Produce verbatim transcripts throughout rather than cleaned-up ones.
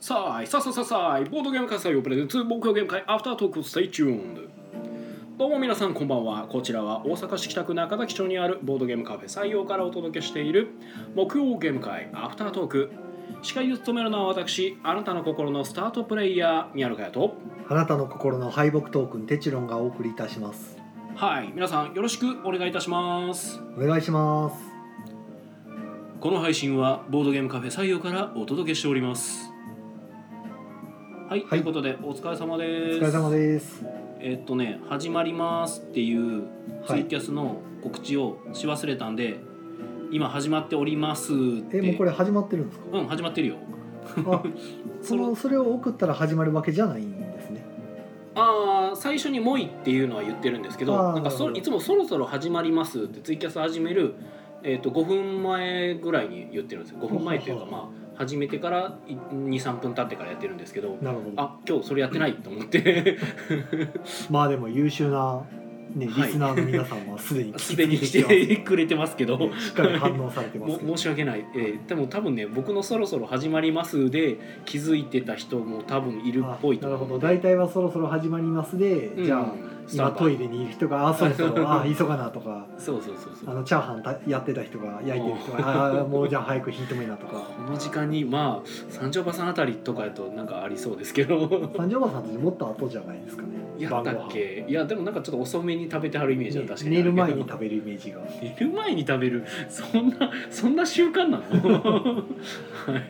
さあいさあさあさあさあいボードゲーム開催をプレゼンツ木曜ゲーム会アフタートークステイチューンどうも皆さんこんばんは。こちらは大阪市北区中崎町にあるボードゲームカフェ採用からお届けしている木曜ゲーム会アフタートーク。司会を務めるのは私、あなたの心のスタートプレイヤー宮野佳代と、 あなたの心の敗北トークンテチロンがお送りいたします。 はい、皆さんよろしくお願いいたします。 お願いします。 この配信はボードゲームカフェ採用からお届けしております。はい、はい、ということでお疲れ様です。 お疲れ様です。 えっとね始まりますっていうツイキャスの告知をし忘れたんで、はい、今始まっておりますって。 えもうこれ始まってるんですか？ うん、始まってるよ。 あそのそれを送ったら始まるわけじゃないんですね。 ああ、最初にもいっていうのは言ってるんですけど、なんかそいつもそろそろ始まりますってツイキャス始める、えー、とごふんまえぐらいに言ってるんですよ。ごふんまえっていうか、まあ始めてからにさんぷん経ってからやってるんですけど、 なるほど。 あ、今日それやってないと思ってまあでも優秀な、ね、リスナーの皆さんはすでにすでに来てくれてますけど、 ね、しっかり反応されてますけど申し訳ない、えー、でも多分ね僕のそろそろ始まりますで気づいてた人も多分いるっぽいと思う。 なるほど。大体はそろそろ始まりますで、うん、じゃあ今トイレにいる人があそろそろあ急がなとかそうそうそうそう、 あのチャーハンたやってた人が焼いてる人があもうじゃあ早く火止めなとかこの時間にまあ三条馬さんあたりとかやとなんかありそうですけど三条馬さんってもっと後じゃないですかね。 やったっけ？いやでもなんかちょっと遅めに食べてはるイメージは確かに寝る前に食べるイメージが寝る前に食べるそんなそんな習慣なのはい、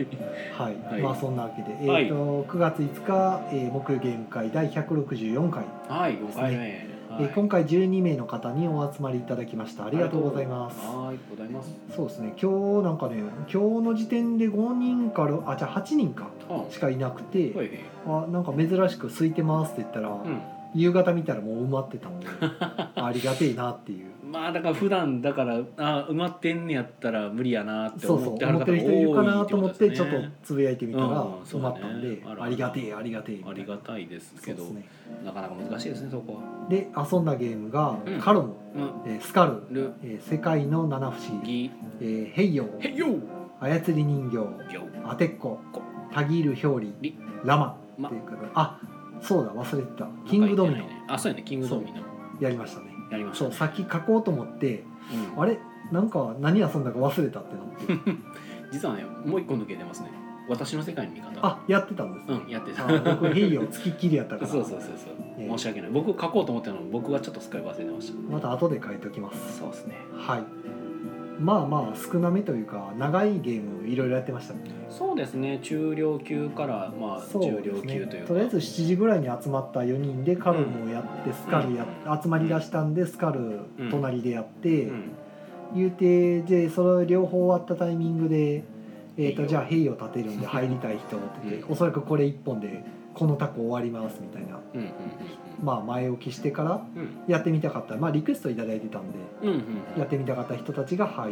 はい、はい、まあそんなわけで、えーとはい、くがついつか、えー、木曜ゲーム会だいひゃくろくじゅうよんかいですね。 はい、よんかいめ、はい、 えー、今回じゅうにめいの方にお集まりいただきました。ありがとうございます。 はい、ございます。 そうですね。今日なんかね、今日の時点でごにんからあじゃあはちにんかしかいなくて、はい、あなんか珍しく空いてますって言ったら、うん、夕方見たらもう埋まってたんでありがてえなっていう。 まあだから普段だからあ埋まってんねやったら無理やなって思ってはる方が多いってことですね。 そうそう思ってる人いるかなと思ってちょっとつぶやいてみたら埋まったんで、うんね、あ, ありがてえありがてえありがたいですけど、ね、なかなか難しいですねそこは。 で遊んだゲームが、うん、カロム、うんえー、スカル、えー、世界の七不思議、えー、ヘイヨー、 ヘイヨー操り人形、アテッコ、タギール表裏、ラマっていうか、あそうだ忘れてたキングドミノ、 ね、あそうやねキングドミノやりましたね。 やりましたね。 そうさっき書こうと思って、うん、あれなんか何遊んだか忘れたってなって実はねもう一個抜けてますね。私の世界の味方。 あやってたんですね。 うんやってた。 僕ヘイヨーつきっきりやったからそうそうそうそう、えー、申し訳ない。僕書こうと思ってたのに僕がちょっとすっかり忘れてました。 また後で書いておきます。 そうですね。 はい。まあまあ少なめというか長いゲームいろいろやってましたね。 そうですね。中量級からまあ重量級というか、 ね、とりあえずしちじぐらいに集まったよにんでカルムをやって、うん、スカルや、うん、集まりだしたんでスカル隣でやって、うん、言うてでそれ両方終わったタイミングで、えー、とじゃあヘイを立てるんで入りたい人ってて、うん、おそらくこれいっぽんでこのタコ終わりますみたいな、うんうんうんまあ前置きしてからやってみたかった、まあリクエストいただいてたんで、うんうんうん、やってみたかった人たちが入って、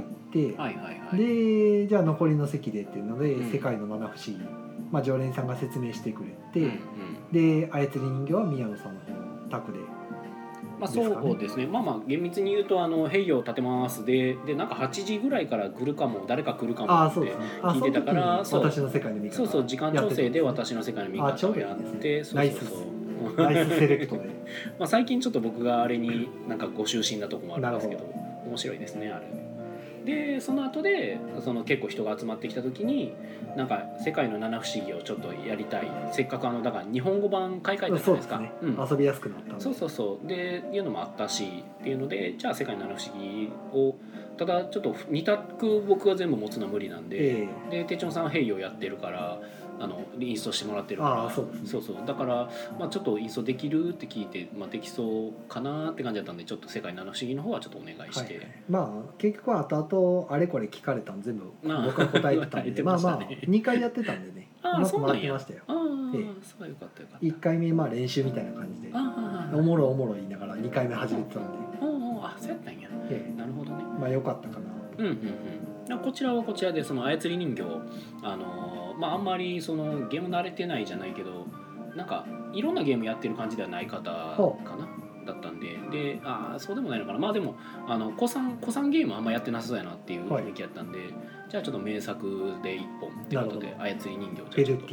はいはいはい、でじゃあ残りの席でっていうので、うん、世界の七不思議、まあ、常連さんが説明してくれて、うんうん、で操り人形は宮野さんの方の宅で。 まあ、そうですね。まあまあ厳密に言うとあのヘイヨー立てますででなんかはちじぐらいから来るかも誰か来るかもって聞いてたから、 そう私の世界の味方そうそう時間調整で私の世界の味方をやってそうそうそうナイスセレクトでまあ最近ちょっと僕があれになんかご就寝なとこもあるんですけど面白いですねあれでその後でその結構人が集まってきた時になんか世界の七不思議をちょっとやりたいせっかくあのだから日本語版買い替えたじゃないですか。 そうですね、うん、遊びやすくなったんでそうそうそうでいうのもあったしっていうのでじゃあ世界の七不思議をただちょっとに択僕が全部持つのは無理なんで、えー、でてっちょんさんはヘイをやってるからあのインストしてもらってるからそうです、ね、 そうそうだから、まあ、ちょっとインストできるって聞いて、まあ、できそうかなって感じだったんでちょっと世界七不思議の方はちょっとお願いして、はい、 まあ結局は後々あれこれ聞かれたん全部僕は答えてたんでまあまあにかいやってたんでねあうまく回ってましたよ。 ああ、ええ、そうよかったよかった。 いっかいめまあ練習みたいな感じでおもろおもろ言いながらにかいめ始めてたんでああそうやったんや、ええ、なるほどね。 まあよかったかなうんうんうん。こちらはこちらでその操り人形あのまああんまりそのゲーム慣れてないじゃないけどなんかいろんなゲームやってる感じではない方かなだったんでであそうでもないのかなまあでもあの古参古参ゲームあんまやってなさそうやなっていう雰囲気やったんで、はい、じゃあちょっと名作で一本ってことで操り人形ペルティ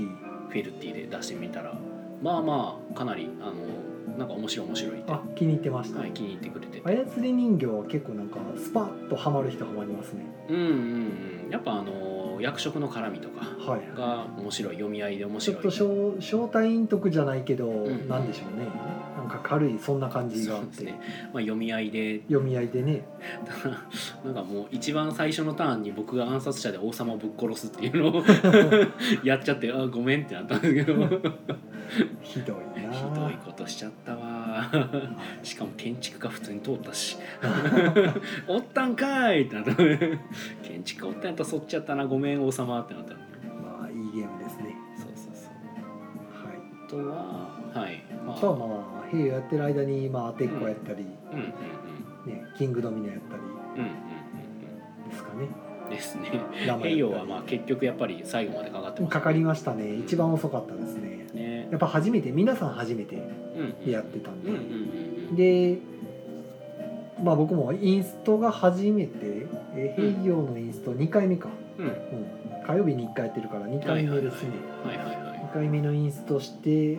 フェルティで出してみたらまあまあかなりあのなんか面白い面白いってあ気に入ってました、 はい、気に入ってくれてて操り人形は結構なんかスパッとハマる人ハマりますね。 うんうんうんやっぱあの役職の絡みとかはいが面白い読み合いで面ちょ白いっと正体隠匿じゃないけど、 んなんでしょうね、なんか軽いそんな感じがあって、 そうですね、まあ、読み合いで読み合いでねなんかもう一番最初のターンに僕が暗殺者で王様をぶっ殺すっていうのをやっちゃってあごめんってなったんですけどひどいなひどいことしちゃったわしかも建築家普通に通ったしおったんかいってなった建築家おったんやったらそっちやったなごめん王様ってなったまあいいゲームですね。 そうそうそうはいあとははいまあとはまあ兵やってる間にまあアテッコやったり、 うんうんね、キングドミナやったりうんうんうんですかね。 うんですねラマヘイヨーはまあ結局やっぱり最後までかかってますかかりましたね。一番遅かったですね。 ねやっぱ初めて皆さん初めてうんやってたんで、 うんうんうんでまあ僕もインストが初めてえヘイヨーのインストにかいめか、 うんうんうん、火曜日にいっかいやってるからにかいめですね。 はいはいはいにかいめのインストして、うん、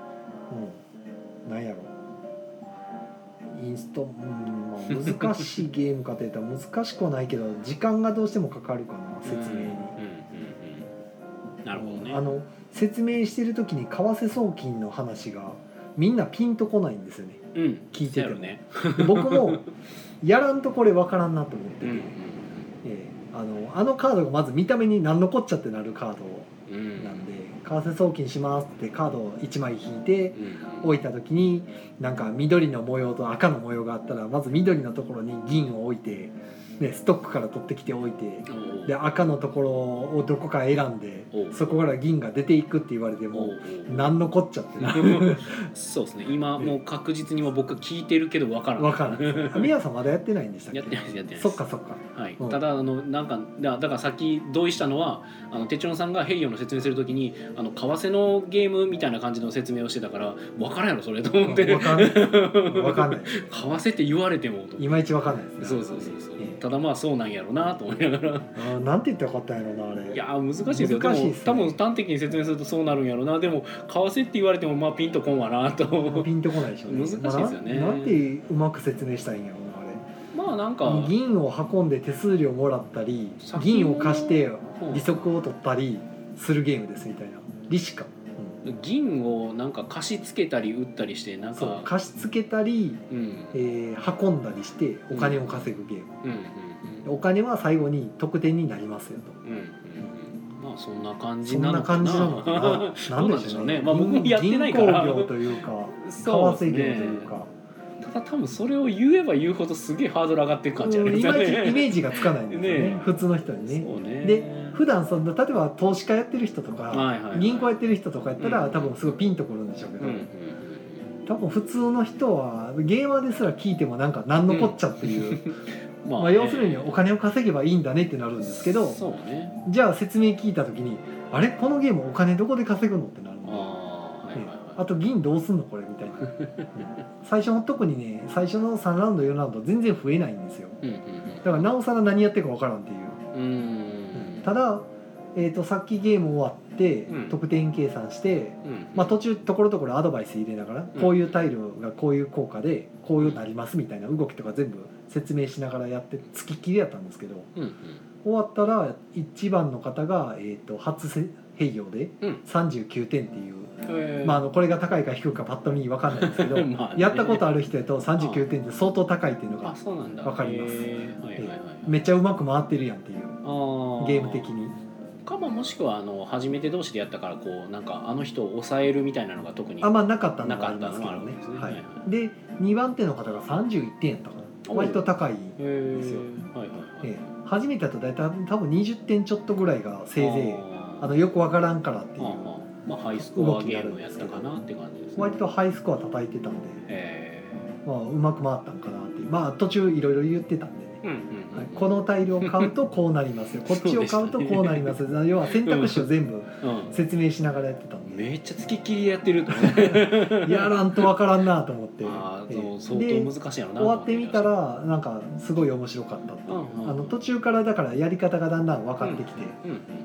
なんやろインスト、うんまあ、難しいゲームかといったら難しくはないけど時間がどうしてもかかるかな説明に、 うんうんうんなるほどねあの説明してる時に為替送金の話がみんなピンとこないんですよね。 うん聞いててもねで僕もやらんとこれ分からんなと思ってて、 うんうんええあのあのカードがまず見た目に何のこっちゃってなるカードうんなんで為替送金しますってカードをいちまい引いてうん置いた時になんか緑の模様と赤の模様があったらまず緑のところに銀を置いて、ね、ストックから取ってきて置いておうで赤のところをどこか選んでおうそこから銀が出ていくって言われておうもおう何のこっちゃってなそうですね今もう確実には僕聞いてるけど分からん分からん。あ宮さんまだやってないんでしたっけ？ やってないですやってないですそっかそっか。 はいうんただあのなんかだだからさっき同意したのはあの手帳さんがヘイヨーの説明するときにあの為替のゲームみたいな感じの説明をしてたから分からんやろそれと思って分かんない分かんない為替って言われてもといまいち分かんないですね。 そうそうそうそうええただまあそうなんやろなと思いながらあーなんて言ったらよかったんやろなあれ。 いやー難しいですよ難しいですねでも多分端的に説明するとそうなるんやろなでも為替って言われてもまあピンとこんわなとピンとこないでしょうね。 難しいですよねまあななんてうまく説明したらいいんやろなあれ。 まあなんか銀を運んで手数料もらったり先銀を貸してうん利息を取ったりするゲームですみたいな。利子か、うん銀をなんか貸し付けたり売ったりしてなんそうか貸し付けたり、 うんえー運んだりしてお金を稼ぐゲーム、 うんうんお金は最後に得点になりますよと。 うんうんうんまあそんな感じそんななのかな感じなのかな。 どうなんでしょうねまあ僕もやってないから銀行業というか為そうです替業とねいうか、 ただ多分それを言えば言うほどすげえハードル上がっていく感じあうんいりますよねまいちイメージがつかないんですよねね普通の人にね。 そうねで普段その例えば投資家やってる人とか、 はいはいはい銀行やってる人とかやったら、 うん多分すごいピンとくるんでしょうけど、 うんうんうん多分普通の人はゲーマーですら聞いてもなんか何のこっちゃっていう、 ままあ、要するにお金を稼げばいいんだねってなるんですけど、 そうねじゃあ説明聞いた時にあれこのゲームお金どこで稼ぐのってなるんで、 ああはいはいはいあと銀どうすんのこれみたいな最初の特にね最初のさんラウンドよんラウンド全然増えないんですよ。 うんうんだからなおさら何やってるか分からんっていう、 うんうんただ、えー、とさっきゲーム終わってうん得点計算して、 うんまあ、途中ところどころアドバイス入れながら、 うんこういうタイルがこういう効果でこういうなりますみたいな動きとか全部説明しながらやって付きっきりやったんですけど、 うんうん終わったらいちばんの方が、えー、と初併用でうんさんじゅうきゅうてんっていう、 へーまあ、あのこれが高いか低いかパッと見分かんないですけどまあねやったことある人やとさんじゅうきゅうてんって相当高いっていうのがあそうなんだわかりますへーはいはいはいめっちゃうまく回ってるやんっていうあーゲーム的に。 かまあもしくはあの初めて同士でやったからこうなんかあの人を抑えるみたいなのが特にあんまなかったのがありますけどなかったのがあるねんですね。 ははいい、 でにばん手の方がさんじゅういってんやったかな。 お割と高い、 へえですよはいはいはいええ初めてだと大体多分にじゅってんちょっとぐらいがせいぜいああのよくわからんからっていうああまあハイスコアゲームやったかなって感じですね割とハイスコア叩いてたんで、 へまあ、うまく回ったんかなっていうまあ途中いろいろ言ってたんでね、 えうんうんはいうんこのタイルを買うとこうなりますよこっちを買うとこうなりますよ要は選択肢を全部うん説明しながらやってたんでめっちゃつきっきりでやってるとねやらんとわからんなと思ってああええそう相で当難しいやろな終わってみたらなんかすごい面白かったっていううんうんあの途中からだからやり方がだんだん分かってきて、 うんうんあの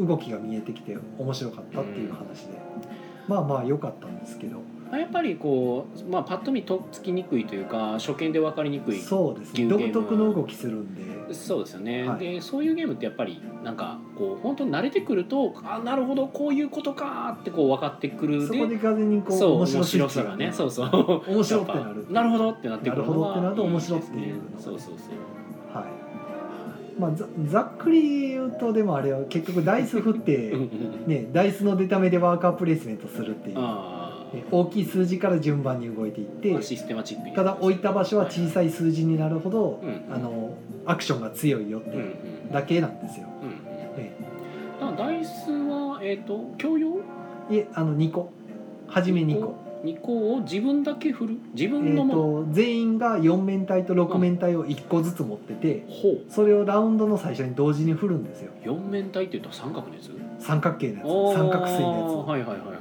動きが見えてきて面白かったっていう話で、まあまあ良かったんですけど、 やっぱりこう、まあ、パッと見とっつきにくいというか初見で分かりにくいそうですね、独特の動きするんで。 そうですよね、 はい、 でそういうゲームってやっぱりなんかこう本当に慣れてくるとあなるほどこういうことかってこう分かってくるで、 そこで風にこうそう面白白さがねそうそう面白ってなるなるほどってなってくるのがなるほどってなると面白っていうのが、ね、 そうそうそうはい。まあ、ざ, ざっくり言うとでもあれは結局ダイス振ってねダイスの出た目でワーカープレイスメントするっていう、ね、大きい数字から順番に動いていって、 システマチックにただ置いた場所は小さい数字になるほど、 うん、 あのアクションが強いよっていうだけなんですよ。 うんうんね、だからダイスは、えー、と共用いえあのにこ初めにこにこを自分だけ振る自分のも、 えー、と全員がよん面体とろく面体をいっこずつ持ってて、うん、それをラウンドの最初に同時に振るんですよ。 よん面体っていうと三角のやつ三角形のやつ三角錐のやつ、 はいはいはいはい、はい、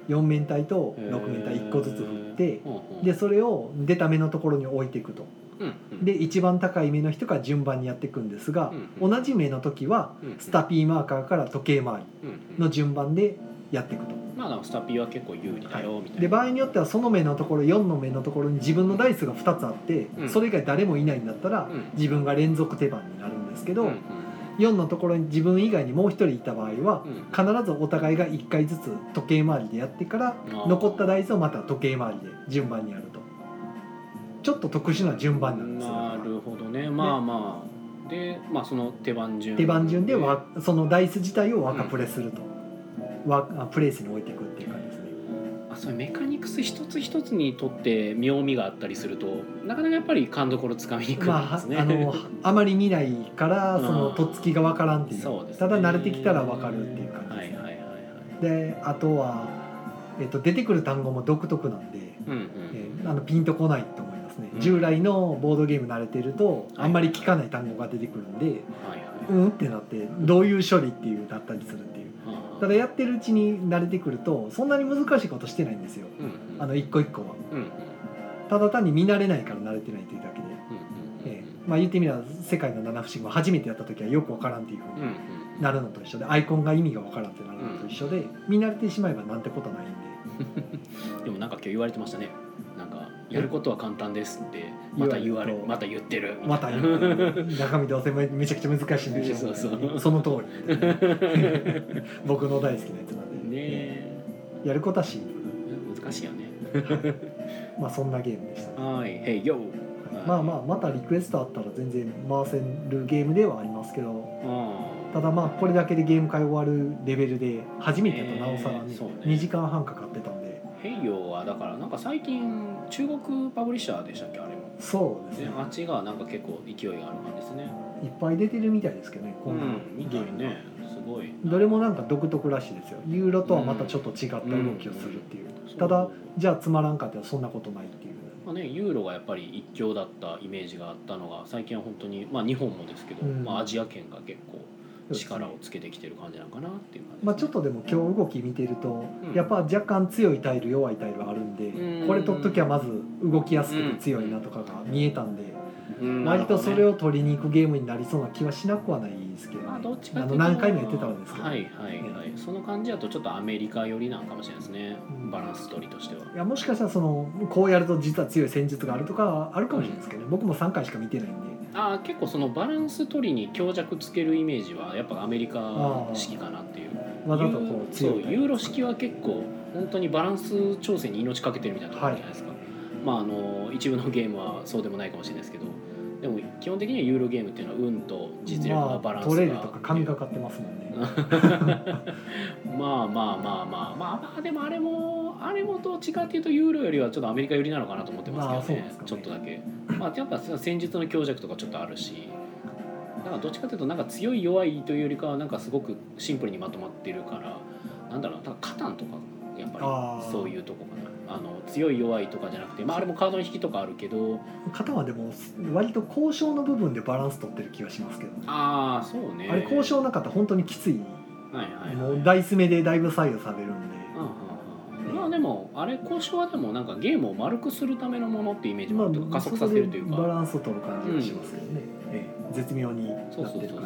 よん面体とろく面体いっこずつ振ってでそれを出た目のところに置いていくと、うんうん、で一番高い目の人が順番にやっていくんですが、うんうん、同じ目の時はスタピーマーカーから時計回りの順番でやっていくと、 まあ、スタピーは結構有利だよみたいな、はい、 で場合によってはその目のところよんの目のところに自分のダイスがふたつあって、うん、それ以外誰もいないんだったら、うん、自分が連続手番になるんですけど、うんうん、よんのところに自分以外にもうひとりいた場合は、うん、必ずお互いがいっかいずつ時計回りでやってから残ったダイスをまた時計回りで順番にやると、ちょっと特殊な順番なんですよ。 なるほどね。まあまあで、まあ、その手番順手番順でわそのダイス自体をワカプレすると、うん、ワプレイスに置いていくっていう感じですね。 あ、そういうメカニクス一つ一つにとって妙味があったりするとなかなかやっぱり勘どころつかみにくいですね、 まあ、あのあまり見ないからそのとっつきがわからんっていう、そうですね、ただ慣れてきたらわかるっていう感じです、ね、はいはいはいはい、であとは、えっと、出てくる単語も独特なんで、うんうん、えー、あのピンとこないと思いますね、うん、従来のボードゲーム慣れてるとあんまり聞かない単語が出てくるんで、はいはい、うんってなってどういう処理っていうだったりするっていう、ただやってるうちに慣れてくるとそんなに難しいことしてないんですよ、うんうん、あの一個一個は、うんうん、ただ単に見慣れないから慣れてないというだけで、うんうん、えー、まあ、言ってみれば世界の七不思議も初めてやった時はよくわからんっていうふうになるのと一緒で、アイコンが意味がわからんってなるのと一緒で、見慣れてしまえばなんてことないんででもなんか今日言われてましたね、なんかやることは簡単ですってまた言われまた言ってるまた言ってる中身どうせめちゃくちゃ難しいんでしょう、そうそうその通り僕の大好きなやつなんで、ね、やることはシンプル難しいよねまあそんなゲームでした、ね、 はい、Hey yo、 まあまあまたリクエストあったら全然回せるゲームではありますけど、ただまあこれだけでゲーム会終わるレベルで初めてやとなおさらね、えーね、にじかんはんかかってたんで、 ヘイヨーはだからなんか最近中国パブリッシャーでしたっけあれも。 そうですね。 あっちがなんか結構勢いがある感じですね。 いっぱい出てるみたいですけどね、こんなゲームね。すごい。 どれもなんか独特らしいですよ。ユーロとはまたちょっと違った動きをするっていう。うんうん、ただじゃあつまらんかってそんなことないっていう。 まあね、ユーロがやっぱり一強だったイメージがあったのが最近は本当にまあ日本もですけど、うん、まあアジア圏が結構力をつけてきてる感じなのかなっていう感じですね。 まあちょっとでも今日動き見てると、うん、やっぱ若干強いタイル弱いタイルあるんで、うん、これ取っときゃまず動きやすくて強いなとかが見えたんで、うん、割とそれを取りに行くゲームになりそうな気はしなくはないですけどね。 まあどっちかというとあの何回もやってたんですけど、 はいはいはい、その感じだとちょっとアメリカ寄りなのかもしれないですね、うん、バランス取りとしては。 いやもしかしたらそのこうやると実は強い戦術があるとかあるかもしれないですけど、ね、うん、僕もさんかいしか見てないんで。 あ、結構そのバランス取りに強弱つけるイメージはやっぱアメリカ式かなっていう。 わざとこう強い、そうユーロ式は結構本当にバランス調整に命かけてるみたいなところじゃないですか、はい、まああの一部のゲームはそうでもないかもしれないですけど、でも基本的にはユーロゲームっていうのは運と実力のバランスが、 まあ、取れるとか神がかってますもんねまあまあまあまあまあまあでもあれもあれもどっちかっていうとユーロよりはちょっとアメリカ寄りなのかなと思ってますけどね、まあ、ちょっとだけまあやっぱ戦術の強弱とかちょっとあるし、だからどっちかというとなんか強い弱いというよりかはなんかすごくシンプルにまとまってるから、なんだろうな、カタンとかやっぱりそういうとこかな。あの強い弱いとかじゃなくて、まあ、あれもカードの引きとかあるけど、 カタンはでも割と交渉の部分でバランス取ってる気がしますけど、ね、 ああそうね、 あれ交渉なかったら本当にきつい、はいはいはい、もうダイス目でだいぶ左右されるんで、 うんうんうん、まあでもあれ交渉はでもなんかゲームを丸くするためのものってイメージもあるというか、まあ、加速させるというかバランスを取る感じがしますよね、うん、ええ、絶妙になってる感じで、 そうそうそうそう、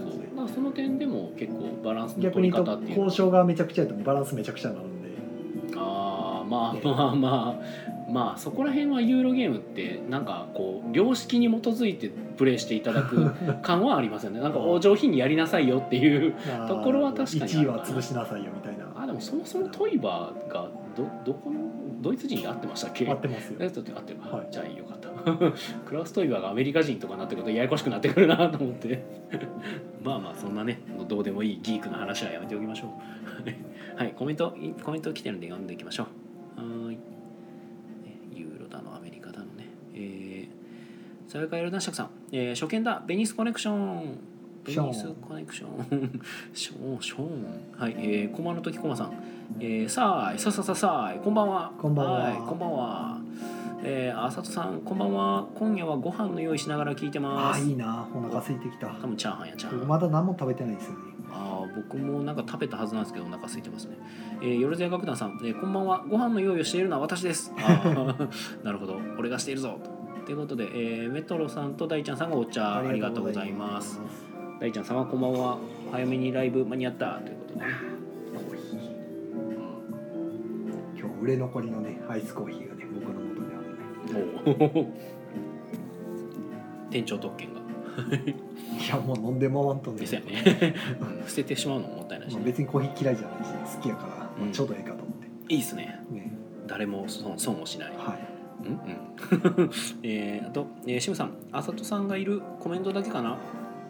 その点でも結構バランスの逆に言うと取り方っていう交渉がめちゃくちゃやってもバランスめちゃくちゃになるんで。 ああまあまあまあまあそこら辺はユーロゲームってなんかこう良識に基づいてプレイしていただく感はありますよね。なんかお上品にやりなさいよっていうところは確かにあるかな。 いちいは潰しなさいよみたいな。 あでもそもそもトイバーがどどこのドイツ人で合ってましたっけ？ 合ってますよ。 合ってる、はい、じゃあよかった。クラウス・トイバーがアメリカ人とかになってくるとややこしくなってくるなと思ってまあまあそんなねどうでもいいギークの話はやめておきましょうはいコメントコメント来てるんで読んでいきましょう。はいユーロだのアメリカだのねえー、さやかエルダンシャクさん、えー、初見だベニスコネクションベニスコネクションショーンショーンはい、えー、コマの時コマさん、えー、さーいささささーいこんばんはこんばんは、 はい、こんばんはえー、あさとさんこんばんは今夜はご飯の用意しながら聞いてます。 あーいいなお腹空いてきた。 多分チャーハンやチャーハンまだ何も食べてないですよね。 あ僕もなんか食べたはずなんですけどお腹空いてますね。えー、よろずや楽団さん、えー、こんばんはご飯の用意をしているのは私です。あなるほど俺がしているぞということで、えー、メトロさんと大ちゃんさんがお茶ありがとうございます。大ちゃんさんはこんばんは早めにライブ間に合ったということで、ね、 コーヒー、うん、今日売れ残りのねアイスコーヒーがね僕の元にあるね。 店長特権がいやもう飲んで回んとねですよね捨ててしまうのももったいないし、ね、 別にコーヒー嫌いじゃないし好きやから、うん、ちょうどいいかと思っていいっす ね, ね誰も損損をしない、 はいうんうんえー、あと、えー、シムさんあさとさんがいるコメントだけかな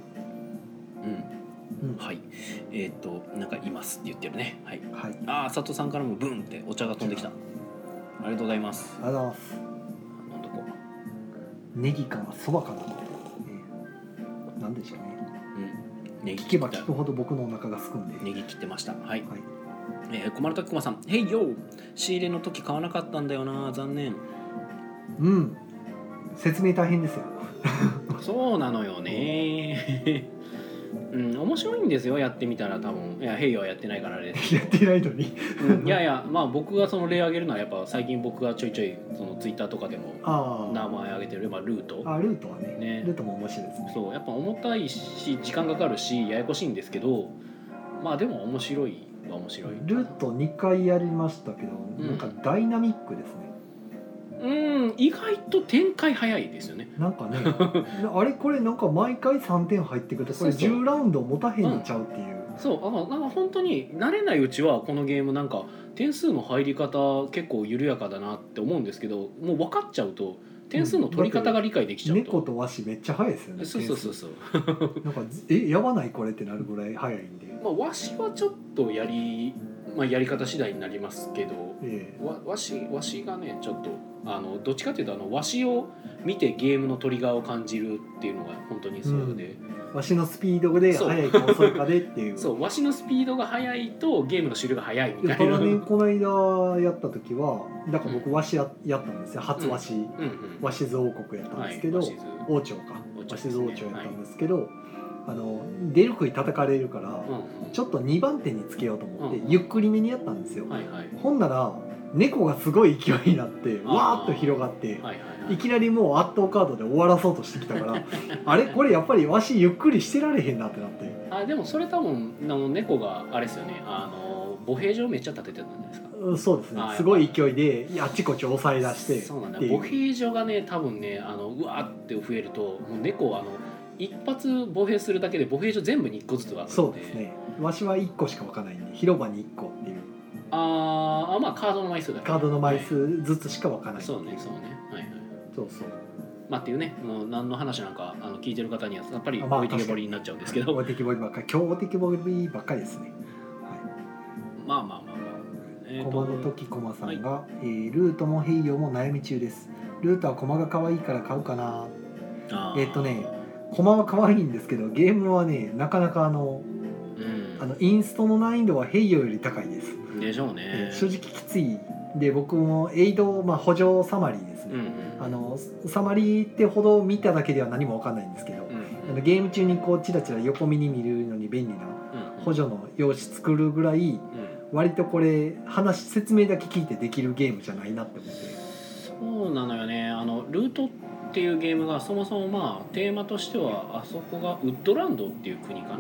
うん、うん、はいえっ、ー、となんかいますって言ってるねはい、はい、ああさとさんからもブンってお茶が飛んできたありがとうございますありがとうございます飲んどこうネギかなそばかな、えー、なんでしょうね、うん、ネギ聞けば聞くほど僕のお腹がすくんでネギ切ってましたはい、はいえー、小丸時駒さんへいよ仕入れの時買わなかったんだよな残念うん説明大変ですよそうなのよねうん面白いんですよやってみたら多分いやヘイはやってないからあれですやってないのにうん、いやいやまあ僕がその例挙げるのはやっぱ最近僕がちょいちょいそのツイッターとかでも名前挙げてる、まあ、ルートあルートは ね, ねルートも面白いですねそうやっぱ重たいし時間かかるしややこしいんですけどまあでも面白いは面白いルートにかいやりましたけど、うん、なんかダイナミックですねうん意外と展開早いですよねなんかねあれこれなんか毎回さんてん入ってくるとこれじゅうラウンド持たへんのちゃうっていうそうそう、うん、そうなんか本当に慣れないうちはこのゲームなんか点数の入り方結構緩やかだなって思うんですけどもう分かっちゃうと点数の取り方が理解できちゃうと、うん、 猫とワシめっちゃ早いですよねそうそうそうそうなんかえやばないこれってなるぐらい早いんで、 まあ、ワシはちょっとやり、まあ、やり方次第になりますけど、 ええ、 わわしわしがねちょっとあのどっちかというとあのわしを見てゲームのトリガーを感じるっていうのが本当にそうで、 うん、わしのスピードで速いか遅いかでっていうそうわしのスピードが速いとゲームの終了が速いみたいな、 ね、この間やった時はだから僕わし や, やったんですよ初わし、うんうんうん、わしず王国やったんですけど、はい、王朝かわしず王朝やったんですけど、はい、あの出る杭叩かれるから、うんうん、ちょっとにばん手につけようと思って、うんうん、ゆっくりめにやったんですよ、はいはい、ほんなら猫がすごい勢いになってわーっと広がって、はいはいはい、いきなりもう圧倒カードで終わらそうとしてきたからあれこれやっぱりわしゆっくりしてられへんなってなってあでもそれ多分あの猫があれですよねあの歩兵場めっちゃ立ててたんじゃないですか、 うん、そうですねすごい勢いであっちこっち押さえ出してそうなんだ歩兵場がね多分ねあのうわーって増えるともう猫はあの一発歩兵するだけで歩兵場全部にいっこずつがあるのでそうですねわしはいっこしか湧かないんで広場にいっこっていうああまあカードの枚数だけカードの枚数ずつしか湧かない、はい、 そうねそうねはいはいそうそうまあっていうねもう何の話なんかあの聞いてる方にはやっぱり置いてけぼりになっちゃうんですけど、 置いてけぼりばっかり今日置いてけぼりばっかりですね、はい、 まあまあまあまあ、 えー、駒の時駒さんが、はいえー、ルートもヘイヨも悩み中ですルートは駒が可愛いから買うかなえっ、ー、とね駒は可愛いんですけどゲームはねなかなかあの、うん、あのインストの難易度はヘイヨより高いですでしょうね、 えー、正直きついで僕もエイド、まあ、補助サマリーですね、うんうん、あのサマリーってほど見ただけでは何も分かんないんですけど、うんうん、ゲーム中にこうチラチラ横見に見るのに便利な補助の用紙作るぐらい、うん、割とこれ話説明だけ聞いてできるゲームじゃないなって思ってそうなのよねあのルートっていうゲームがそもそもまあテーマとしてはあそこがウッドランドっていう国かな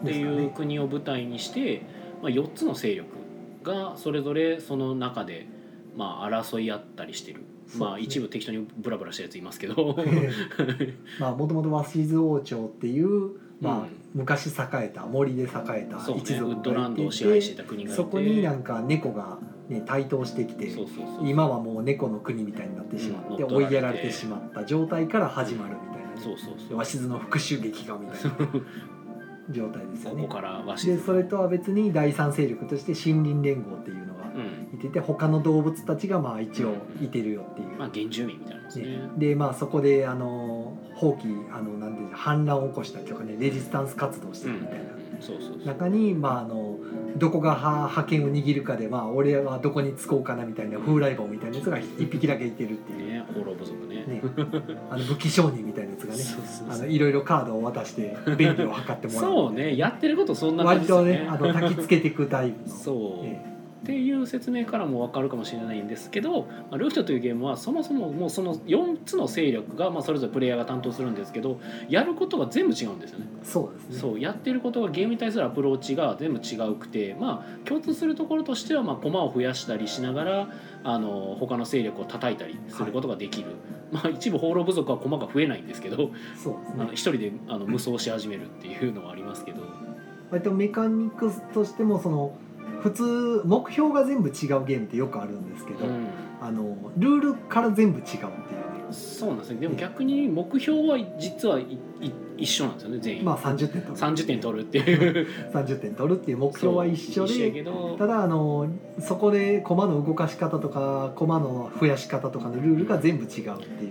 っていう国を舞台にして、まあ、よっつの勢力がそれぞれその中でまあ争い合ったりしてる。まあ一部適当にブラブラしたやついますけどまあもともと鷲津王朝っていう、まあ、昔栄えた森で栄えた一族がいてて、そこになんか猫が、ね、台頭してきて、今はもう猫の国みたいになってしまって追いやられてしまった状態から始まるみたいな、 そうそうそう、 鷲津の復讐劇がみたいな状態ですよね。 ここからでそれとは別に第三勢力として森林連合っていうのがいてて、他の動物たちがまあ一応いてるよっていう、 まあ原住民みたいなですね。 ねでまあそこであの放棄あのなんていう反乱を起こしたりとかね、レジスタンス活動してるみたいな、 うん、そうそうそう、 中にまああのどこが覇権を握るかで、まあ俺はどこにつこうかなみたいな風来坊みたいなやつが一匹だけいてるっていうね、放浪部族ね、 ねあの武器商人みたいなやつがね、あのいろいろカードを渡して便利を図ってもらう。 そうね、やってることそんな感じですよね。 割とね、あの焚きつけていくタイプの。 そう。 ねっていう説明からも分かるかもしれないんですけど、ルフトというゲームはそもそももうそのよっつの勢力がまあそれぞれプレイヤーが担当するんですけど、やることが全部違うんですよね。 そうですね。 そうやってることがゲームに対するアプローチが全部違うくて、まあ共通するところとしてはまあ駒を増やしたりしながらあの他の勢力を叩いたりすることができる。はい、まあ一部放浪部族は駒が増えないんですけど、そうですね、あの一人であの無双し始めるっていうのはありますけど、 割とメカニクスとしてもその普通目標が全部違うゲームってよくあるんですけど、うん、あのルールから全部違うっていうね。 そうなんですね。でも逆に目標は実はいい一緒なんですよね、全員。 まあさんじゅってん取る。 さんじゅってん取るっていうさんじゅってん取るっていう目標は一緒で、ただあのそこで駒の動かし方とか駒の増やし方とかのルールが全部違うっていう。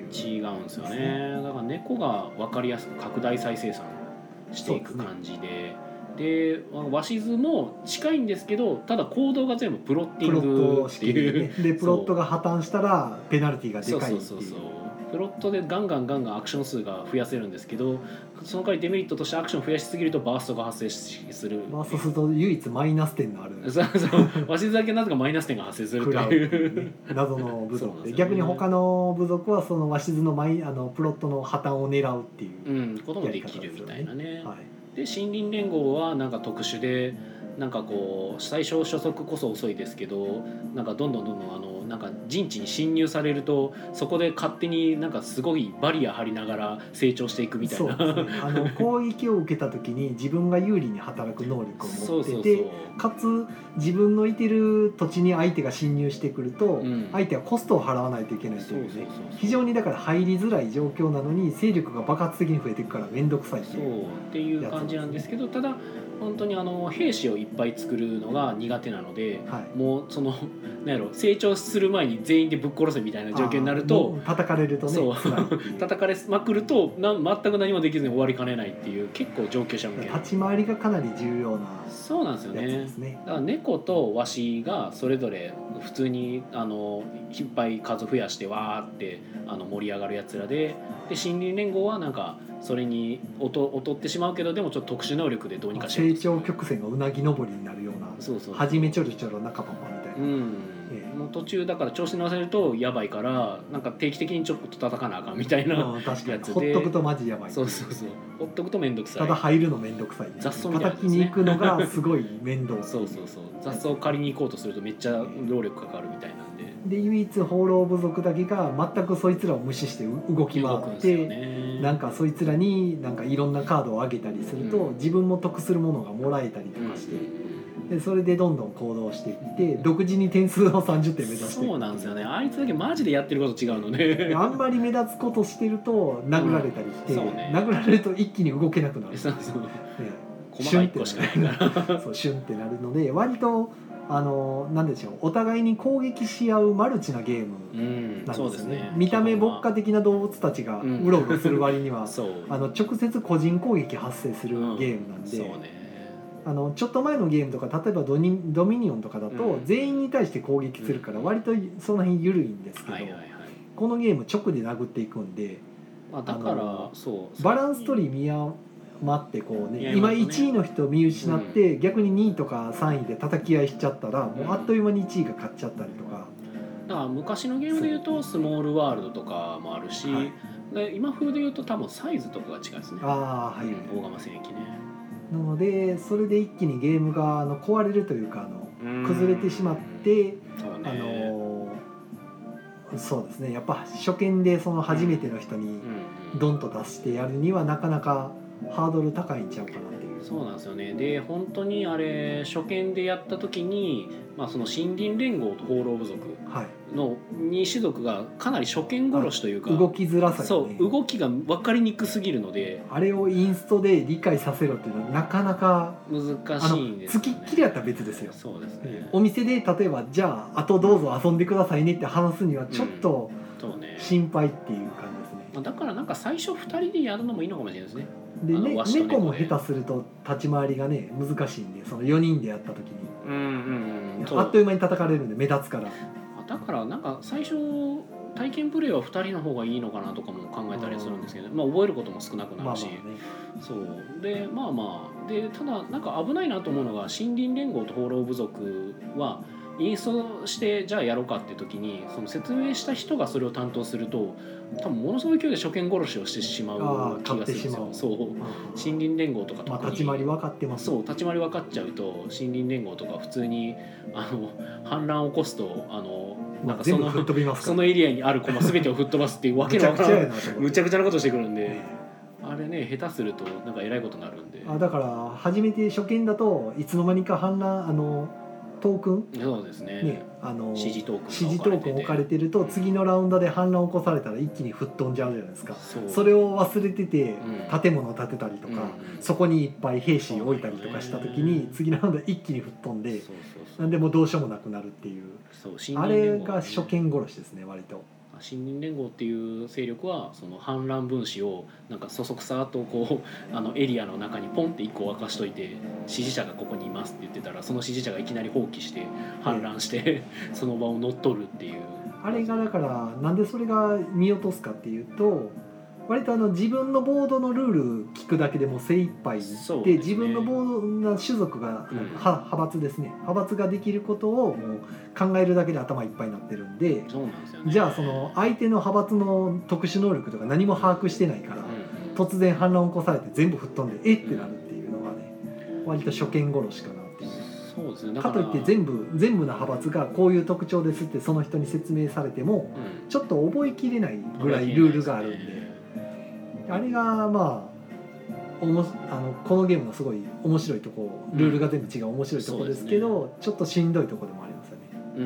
違うんですよね。だから猫が分かりやすく拡大再生産していく感じで。で鷲津も近いんですけど、ただ行動が全部プロッティングっていう、 ね、でプロットが破綻したらペナルティがでかいっていう。 そうそうそうそう、プロットでガンガンガンガンアクション数が増やせるんですけど、その代わりデメリットとしてアクション増やしすぎるとバーストが発生する。 バーストすると唯一マイナス点がある。 そうそう鷲津だけなぜかマイナス点が発生するという、ね、 謎の部族で、ね、逆に他の部族はその鷲津のマイあのプロットの破綻を狙うっていう、 うん、こともできるみたいなね。 はい、 で森林連合はなんか特殊で、なんかこう最初初速こそ遅いですけど、なんかどんどんどんどんあのなんか陣地に侵入されるとそこで勝手になんかすごいバリア張りながら成長していくみたいな。 そうですね、あの攻撃を受けた時に自分が有利に働く能力を持ってて、そうそうそう、かつ自分のいてる土地に相手が侵入してくると、うん、相手はコストを払わないといけないというね、非常にだから入りづらい状況なのに勢力が爆発的に増えていくから面倒くさいっていう、 そうっていう感じなんですけど、ただ本当にあの兵士をいっぱい作るのが苦手なので、はい、もうそのなんやろ成長する前に全員でぶっ殺せみたいな状況になると叩かれるとね、 そう叩かれまくるとな全く何もできずに終わりかねないっていう結構上級者向け立ち回りがかなり重要な、 そうなんですよね。だから猫とワシがそれぞれ普通にあのいっぱい数増やしてわーってあの盛り上がるやつらで、で森林連合はなんかそれに劣ってしまうけど、でもちょっと特殊能力でどうにかしようと成長曲線がうなぎ登りになるような、そうそう、初めちょろちょろ中パパみたいな、うん、 ええ、もう途中だから調子に乗せるとやばいからなんか定期的にちょっと叩かなあかんみたいなやつで、 ほっとくとマジやばい、 そうそうそう、ほっとくとめんどくさい、 ただ入るのめんどくさい、ね、 雑草みたいな、ね、 叩きに行くのがすごい面倒そうそうそう、雑草を借りに行こうとするとめっちゃ労力かかるみたいなんで、 で唯一放浪部族だけが全くそいつらを無視して動き回って、ね、なんかそいつらになんかいろんなカードを上げたりすると、うん、自分も得するものがもらえたりとかして、うん、でそれでどんどん行動していって独自に点数をさんじゅってん目指していく。 そうなんですよね、あいつだけマジでやってること違うのであんまり目立つことしてると殴られたりして、うんね、殴られると一気に動けなくなる、 そうそう、ね、 細かいいっこしかないからそうシュンってなるので、割とあのなんでしょう、お互いに攻撃し合うマルチなゲームなんですよね。見た目牧歌的な動物たちがうろうろする割には、うん、あの直接個人攻撃発生するゲームなんで、うん、そうね、あのちょっと前のゲームとか例えばドニドミニオンとかだと、うん、全員に対して攻撃するから割とその辺緩いんですけど、はいはいはい、このゲーム直で殴っていくんで、 あだからそうバランス取り見合待ってこうね、今いちいの人を見失って、うん、逆ににいとかさんいで叩き合いしちゃったら、もうあっという間にいちいが勝っちゃったりとか、 だから昔のゲームでいうとスモールワールドとかもあるし、はい、で今風でいうと多分サイズとかが近いですね。 ああはい、 うん、大釜戦役ね。 なのでそれで一気にゲームがあの壊れるというかあの崩れてしまって、 そうね、 あのそうですね、やっぱ初見でその初めての人にドンと出してやるにはなかなかハードル高いんちゃうかなっていう。 そうなんですよね。で本当にあれ初見でやった時に、まあ、その森林連合と放浪部族のに種族がかなり初見殺しというか、 動きづらさがね、 そう動きが分かりにくすぎるので、 あれをインストで理解させろっていうのはなかなか難しいんですよね。 つきっきりやったら別ですよ。 そうですね。 お店で例えばじゃああとどうぞ遊んでくださいねって話すにはちょっと心配っていう感じですね。 うん、だからなんか最初ふたりでやるのもいいのかもしれないですね。 でね、猫も下手すると立ち回りがね難しいんで、そのよにんでやった時に、 うんうんうん、 あっという間に叩かれるんで目立つから。 だからなんか最初体験プレイはふたりの方がいいのかなとかも考えたりするんですけど、まあ覚えることも少なくなるし、まあまあね、そうでまあまあでただなんか危ないなと思うのが森林連合と放浪部族はインストしてじゃあやろうかっていう時にその説明した人がそれを担当すると多分ものすごい勢いで初見殺しをしてしまう気がするんですよ。そう森林連合とか特に、 まあ、立ち回り分かってます、 そう立ち回り分かっちゃうと森林連合とか普通にあの反乱を起こすとあのなんかその、そのエリアにある駒全てを吹っ飛ばすっていうわけのわからんむちゃくちゃなことしてくるんで、あれね下手するとなんかえらいことになるんで。 あだから初めて初見だといつの間にか反乱あのトークン、 そうですね、 ね、あの指示トークン指示トークン置かれてると次のラウンドで反乱起こされたら一気に吹っ飛んじゃうじゃないですか。 そ, それを忘れてて建物を建てたりとか、うん、そこにいっぱい兵士置いたりとかした時に次のラウンド一気に吹っ飛んで、そうそうそう、なんでもうどうしようもなくなるっていう、そうあれが初見殺しですね割と。 森林連合っていう勢力はその反乱分子をなんかそそくさとこうあのエリアの中にポンっていっこ沸かしといて支持者がここにいますって言ってたらその支持者がいきなり放棄して反乱してその場を乗っ取るっていう。 あれがだからなんでそれが見落とすかっていうと割とあの自分のボードのルール聞くだけでも精一杯で、ね、自分のボードの種族が、うん、派閥ですね派閥ができることをもう考えるだけで頭いっぱいになってるんで、 そうなんですよね、 じゃあその相手の派閥の特殊能力とか何も把握してないから、うん、突然反乱を起こされて全部吹っ飛んでえってなるっていうのがね割と初見殺しかなっていう。 そうですね、だかといって全部全部の派閥がこういう特徴ですってその人に説明されても、うん、ちょっと覚えきれないぐらいルールがあるんで、あれがまあおもあのこのゲームのすごい面白いところ、ルールが全部違う面白いところですけど、うんね、ちょっとしんどいところでもありますよね、うん、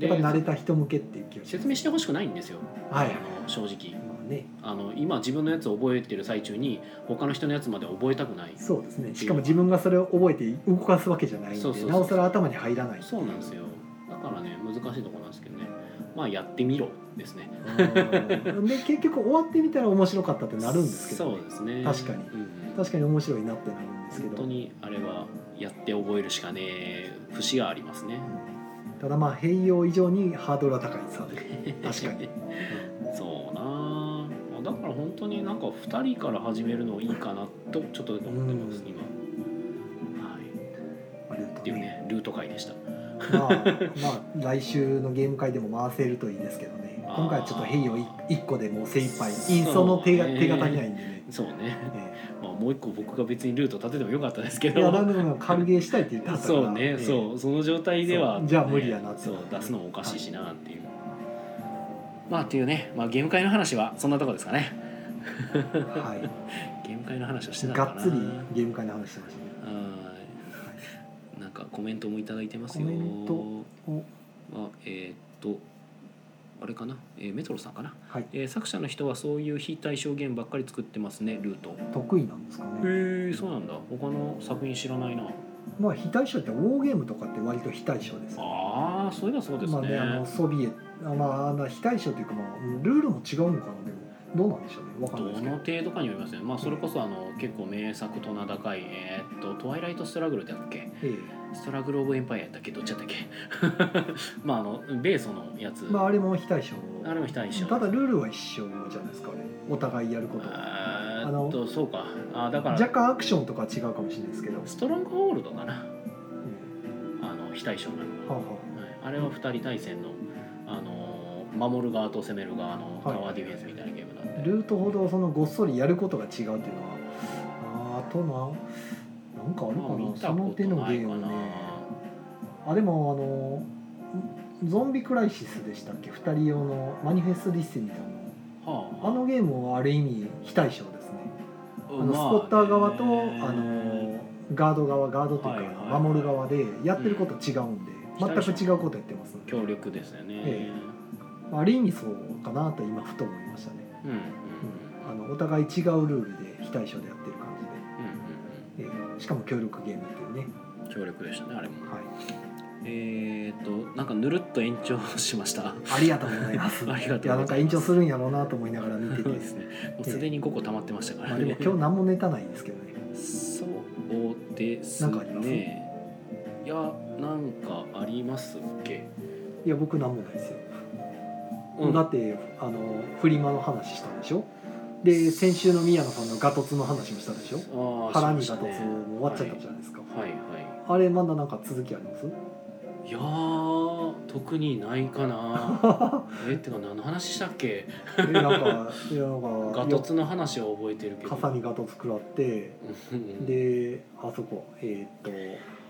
やっぱ慣れた人向けっていう気がします。 説明してほしくないんですよ、はい、あの正直、まあね、あの今自分のやつを覚えてる最中に他の人のやつまで覚えたくない。 そうですね、しかも自分がそれを覚えて動かすわけじゃないんで、そうそうそうそう、なおさら頭に入らない。 そうなんですよ、だからね難しいところなんですけどね、まあやってみろですねで結局終わってみたら面白かったってなるんですけど、ね、 そうですね、 確かに、うん、確かに面白いなってなるんですけど、 本当にあれはやって覚えるしかね節がありますね。 ただまあ併用以上にハードルは高いですよね確かに、 うん、そうなだから本当になんかふたりから始めるのいいかなとちょっとだけ思ってます、今。はい、ありがとうね。っていうねルート会でした。 まあ、まあ来週のゲーム会でも回せるといいですけどね。今回はちょっと併用いっこでもう精一杯、インストの手が手が足りないんでね。 そうね。えー、まあもう一個僕が別にルート立ててもよかったですけど。 いや、なんでも軽ゲーしたいって言ってはったから。 そうね、えー、そうその状態では、 ね、じゃあ無理やなって、 そう出すのもおかしいしなっていう。はい、まあっていうね、まあゲーム会の話はそんなとこですかね。はい。ゲーム会の話をしてたのかな。 がっつりゲーム会の話してましたね。 なんかコメントもいただいてますよ。 コメントをあえー、っとあれかな、えー、メトロさんかな、 はい、 えー、作者の人はそういう非対称ゲームばっかり作ってますね。ルート得意なんですかね。 へえ、そうなんだ。他の作品知らないな。 まあ非対称ってウォーゲームとかって割と非対称です、ね、 ああそういえばそうですね。 まあね、あのソビエト、まあ、あの非対称というか、まあ、ルールも違うのかな。でもどうなんでしょうね、分かんないですけど。 どの程度かによりますね。まあそれこそあの結構名作と名高いえー、っとトワイライトストラグルだっけ、ええストラグルオブエンパイアやったっけ、どっちだったっけまああの米ソのやつ、 まああれも非対称。 あれも非対称。 ただルールは一緒じゃないですかね。お互いやることは。 あのとそうか。あだから若干アクションとか違うかもしれないですけど。 ストロングホールドかな。うん、あの非対称なのは。はあはあ、はい、あれは二人対戦のあの守る側と攻める側のタワーディフェンスみたいなゲームなんで。 はい、ルートほどそのごっそりやることが違うっていうのは、ああとな。ななんかあるかな、 まあ見たその手のゲームね。あでもあのゾンビクライシスでしたっけ、ふたり用のマニフェストディッセみたいな、はあ、あのゲームはある意味非対称ですね。あのスポッター側と、あのガード側ガードというか、はいはいはい、守る側でやってること違うんで、うん、全く違うことやってますので強力ですよね、ええ、ある意味そうかなと今ふと思いましたね、うんうんうん、あのお互い違うルールで非対称でやってる感じで、うんうんうん、えしかも協力ゲームっていうね、 強力でしたねあれも、はい、 えー、っとなんかぬるっと延長しました。 ありがとうございます。 ありがとうございます。 いやなんか延長するんやろうなと思いながら見ててそうですね。もうすでにごこ溜まってましたからね。 まあ、でも今日何もネタないんですけどね。 そうですね。なんかあります？いやなんかありますっけ？ いや僕何もないですよ。うん、だってあのフリマの話したでしょ。で先週の宮野さんのガトツの話もしたでしょ。腹にガトツも終わっちゃったじゃないですか。はいはいはい。あれまだなんか続きあります？ いやー特にないかな。えってか何の話したっけ？ えなんかいやなんかガトツの話は覚えてるけど。 傘にガトツ食らってであそこえー、っと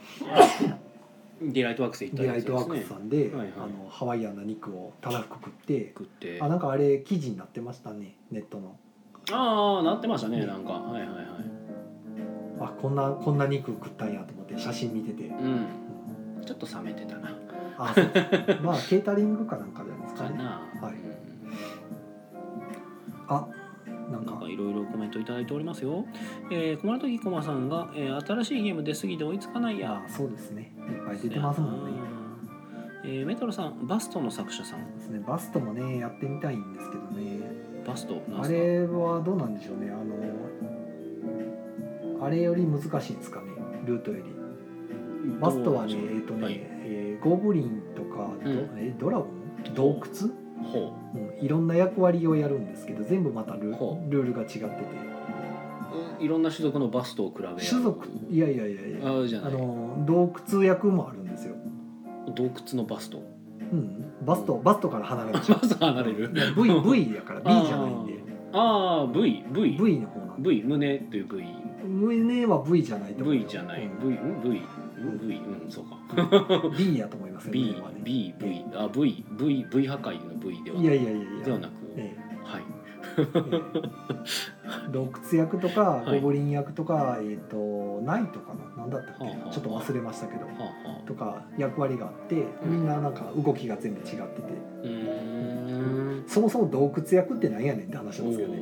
ディライトワークス行ったやつですね。 ディライトワークスさんで、はいはい、あのハワイアンな肉をたらふく食って食ってあなんかあれ記事になってましたねネットの。 ああなってましたねなんかはいはいはい。 あこんなこんな肉食ったんやと思って写真見てて。うん。 ちょっと冷めてたな。 あそうまあケータリングかなんかじゃないですかね。 かな。 はい。うん、あなんかいろいろコメントいただいておりますよ。えー、小丸時駒さんが、えー、新しいゲーム出過ぎて追いつかないや。 あそうですね。いっぱい出てますもんね。 えー、メトロさんバストの作者さんですね。バストもねやってみたいんですけどね。 バストあれはどうなんでしょうね。あのあれより難しいんですかね。ルートより。バストはね、えっとね、はいえー、ゴブリンとか、うん、えドラゴン洞窟ほう、うん、いろんな役割をやるんですけど全部また ル, ルールが違ってて、 うん、いろんな種族のバストを比べ種族いやいやいやいや あ, じゃないあの洞窟役もあるんですよ。 洞窟のバストうんバスト、うん、バストから離れるバスト離れる V, V やから B じゃないんでああ V V V の方なんで V 胸という V 胸は V じゃないと思う V じゃない、うん、V V V うんそうか B やと思いますね B B V あ V V V 破壊の V ではいやいやいやいやではなく、 ええ、 はい、 ええ、洞窟役とか、はい、ゴブリン役とかえっ、ー、とナイトかななんだったっけ、はあはあ、ちょっと忘れましたけど、はあはあ、とか役割があってみんななんか動きが全部違ってて、うん、そもそも洞窟役ってなんやねんって話なんですけどね。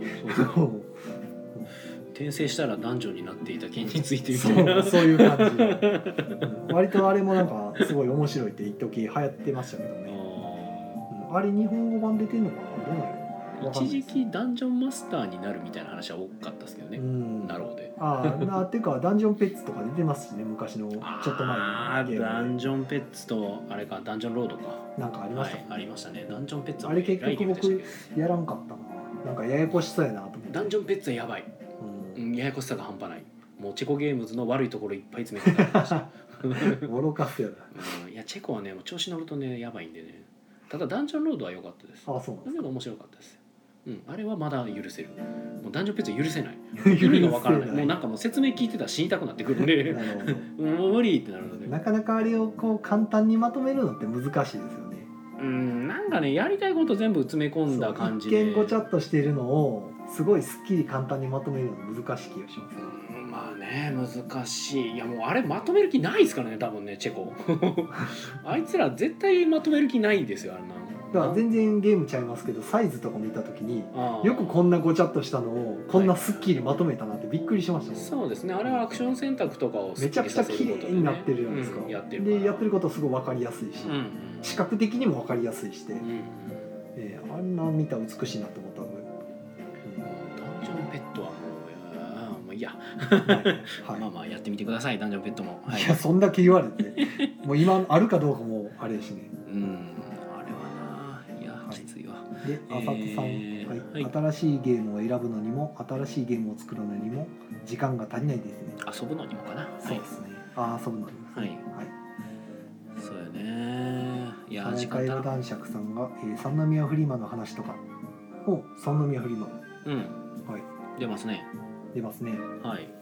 転生したら男女になっていた件についてみたいなそう、そういう感じ、うん、割とあれもなんかすごい面白いって一時流行ってましたけどね。あ, うん、あれ日本語版出てんのかなどうなの一時期ダンジョンマスターになるみたいな話は多かったですけどね、うん、なるほど。 ああっていうかダンジョンペッツとか出てますしね昔のちょっと前のあーダンジョンペッツとあれかダンジョンロードかなんかありました、 ねはい、ありましたね。ダンジョンペッツはあれ結局僕やらんかったななんかややこしそうやなと思って。 ダンジョンペッツはやばい、うん、ややこしさが半端ない。もうチェコゲームズの悪いところいっぱい詰め込んでありました愚かすやな、 うん、いやチェコはねもう調子乗るとねやばいんでね。ただダンジョンロードは良かったです。 あそうなんですか。 面白かったですうん、あれはまだ許せる。もうダンジョンペッツは許せない意味が分からないもうなんかもう説明聞いてたら死にたくなってくるんでもう無理ってなるのでなかなかあれをこう簡単にまとめるのって難しいですよね。 うんなんかねやりたいこと全部詰め込んだ感じで一見ごちゃっとしているのをすごいすっきり簡単にまとめるの難しい気がします、ねうん、まあね難しい。いやもうあれまとめる気ないですからね多分ねチェコあいつら絶対まとめる気ないんですよあんな。 だから全然ゲームちゃいますけどサイズとか見た時によくこんなごちゃっとしたのをこんなすっきりまとめたなってびっくりしましたもん、 はい、そうですね。あれはアクション選択とかをめちゃくちゃ綺麗になってるじゃないですか、 うん、やってるでやってることすごい分かりやすいし、 うんうん、 視覚的にも分かりやすいして、うんうんえー、あんな見たら美しいなと思ったので、 うん、ダンジョンペットはもうもういいや、はい、まあまあやってみてくださいダンジョンペットも、 はい、いやそんだけ言われてもう今あるかどうかもあれやしねうんで、浅田さん、えーはいはい、新しいゲームを選ぶのにも新しいゲームを作るのにも時間が足りないですね。 遊ぶのにもかな。 そうですね、はい、あ遊ぶのにも、ね、はい、はい、 そうよね。いや時間足らん。 男爵さんが、えー、三宮フリマの話とかお三宮フリマうんはい出ますね出ますねはい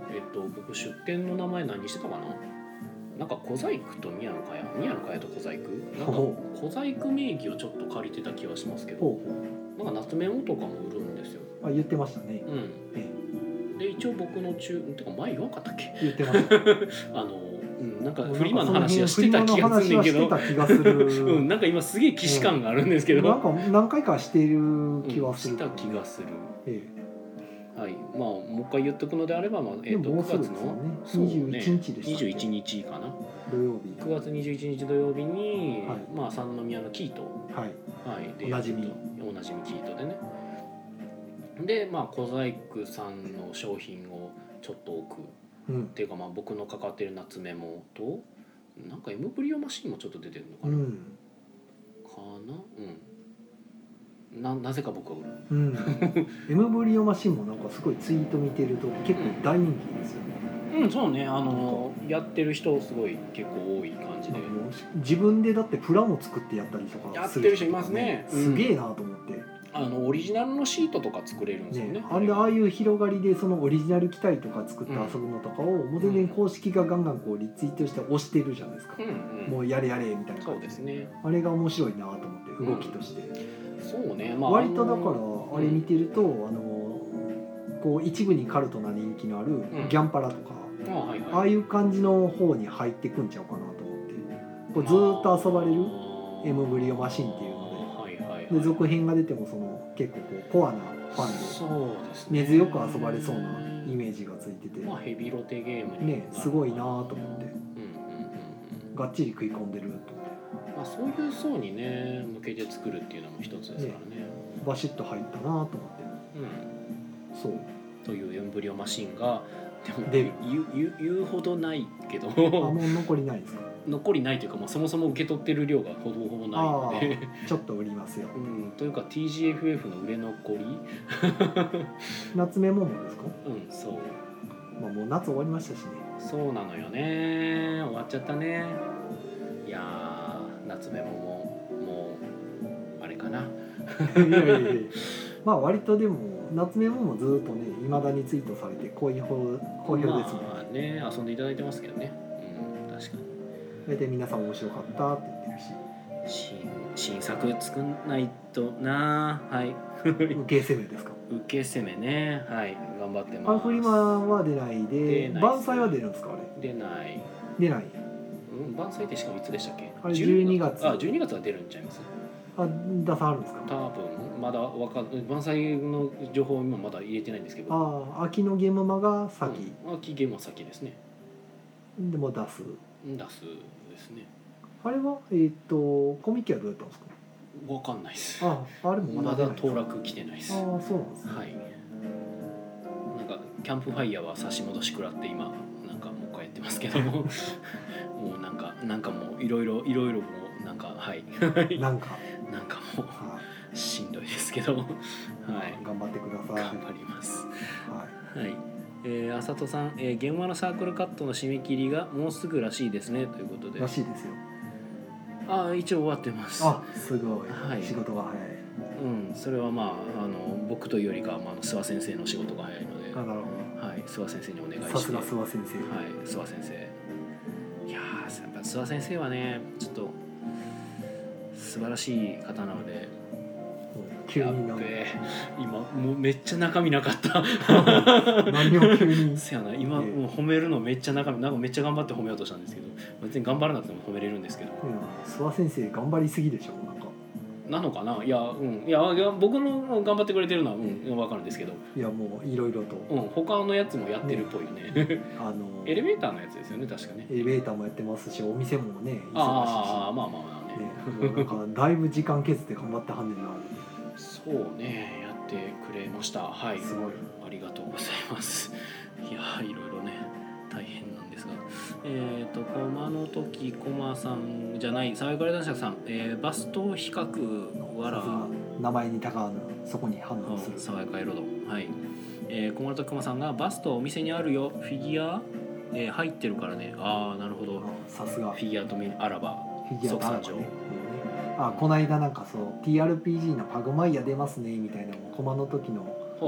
えっと僕出店の名前何してたかな。なんか小細工と宮の茅、宮の茅と小細工、なんか小細工名義をちょっと借りてた気はしますけど、 ほうほなんか夏メモとかも売るんですよ。 うあ言ってましたね。 うん。 えで一応僕の中てか前言わんかったっけ？ 言ってました。 あの、うん、なんかフリマの話はしてた気がするんだけど、 フリマの話はしてた気がする。 うん、なんか今すげえ既視感があるんですけど、 なんか何回かしている気はする、 うん、した気がする。 ええはい、まあもう一回言っとくのであれば、まあえっ、ともうくがつすぐですよの、 ねそうね、 にじゅういちにちでしたっけにじゅういちにちかな。 土曜日。 くがつにじゅういちにち土曜日に、 はいまあ三宮のキート、 はいはい、でおなじみおなじみキートでね。でまあ小細工さんの商品をちょっと置く。 うんっていうかまあ僕のかかってる夏メモとなんか M ブリオマシンもちょっと出てるのかな、 うんかなうんななぜか僕は売る。 うん、エム ブリオマシンもなんかすごいツイート見てると結構大人気ですよね。 うんそうね、あのやってる人すごい結構多い感じで、 なんかもう自分でだってプラモ作ってやったりとかやってる人いますねすげえなと思って、 あのオリジナルのシートとか作れるんですよね。 ね、あれああいう広がりでそのオリジナル機体とか作って遊ぶのとかを、もう全然公式がガンガンこうリツイートして押してるじゃないですか、 うんうん、 もうやれやれみたいなそう感じですね。 あれが面白いなと思って動きとして、 そうね、まあ割とだからあのあれ見てると、あのこう一部にカルトな人気のあるギャンパラとか、 ああ、はいはい、 ああいう感じの方に入ってくんちゃうかなと思って、こうずーっと遊ばれる エム ブリオマシンっていうのはいはいはい、 で、で続編が出てもその結構こうコアなファンでそうですね、 根強く遊ばれそうなイメージがついてて、 まあヘビロテゲームにね、すごいなと思って、 うんうんうんうん、 がっちり食い込んでると思って、 まあ、そういう層にね向けて作るっていうのも一つですからね。 ねバシッと入ったなと思って、 うん、 そうというエムブリオマシンがでもで言う言う言うほどないけどあもう残りないですか？ 残りないというか、まあ、そもそも受け取ってる量がほぼほぼないのでちょっと売りますよ、 うん、というか ティージーエフエフ の売れ残り夏メモもですか？ うんそう、 まあ、もう夏終わりましたしね。 そうなのよね、終わっちゃったね。いやー夏メモももうあれかないやいやいやまあ割とでも夏メモもずっとね未だにツイートされて好評好評ですもん、 まあね、遊んでいただいてますけどね、うん、確かに大体皆さん面白かったって言ってるし、 新新作作んないとな。はい受け攻めですか？ 受け攻めね、はい頑張ってます。 アンフリマは出ないで、 出ない万歳は出るんですか？あれ出ない、 出ない。 うん、晩祭ってしかもいつでしたっけ？ あれじゅうにがつ。 あじゅうにがつは出るんちゃいます？ あ出さはるんですか？ 多分まだわかん晩祭の情報今まだ入れてないんですけど、 ああ秋のゲームマが先、 うん、秋ゲームは先ですね。 でも出す。 出すですね。 あれはえっ、とコミケはどうやったんですか？ わかんないです。 ああれもまだまだ出ない当落来てないです。 ああそうなんですね。 はい。なんかキャンプファイヤーは差し戻し食らって今なんかもう一回やってますけども、もうなんかなんかもういろいろいろいろもうなんかはいなんかなんかもうはしんどいですけど、はい。 頑張ってください。 頑張ります。 はい。 はい。えー、あさとさん、えー、現場のサークルカットの締め切りがもうすぐらしいですねということで。 らしいですよ。 ああ一応終わってます。 あすごい、 はい仕事が早い。 うん、それはまああの僕というよりかは、まあ、諏訪先生の仕事が早いので、 あなるほはい、諏訪先生にお願いして。 ど。さすが諏訪先生。 はい、諏訪先生。いやーやっぱ諏訪先生はねちょっと素晴らしい方なので。 急になんかやっべ今もうめっちゃ中身なかった何を急にせやな今もう褒めるのめっちゃ中身なんかめっちゃ頑張って褒めようとしたんですけど、別に頑張らなくても褒めれるんですけど、 うん、諏訪先生頑張りすぎでしょなんか。 なのかないやうんいやいや僕の頑張ってくれてるのはうん分かるんですけど、 いやもういろいろと、 うん他のやつもやってるっぽいよねあのエレベーターのやつですよね確かね。 エレベーターもやってますし、お店もね忙しいし、 ああまあまあまあねね、もうなんかだいぶ時間削って頑張ってはんねんな。 そうねやってくれました。はいすごい。 ありがとうございます。いやいろいろね大変なんですが、えっ、ー、とコマの時コマさんじゃない爽やか男爵さん、えー、バスト比較わら名前にたがわぬそこに反応する。 爽やかエロドはい、えー、コマの時コマさんがバストお店にあるよフィギュア、えー、入ってるからね。ああなるほど。 さすがフィギュアとみあらばフィギュアとあらば即参ね。あこの間なんかそう ティーアールピージー のパグマイヤ出ますねみたいなのもコマの時のほあ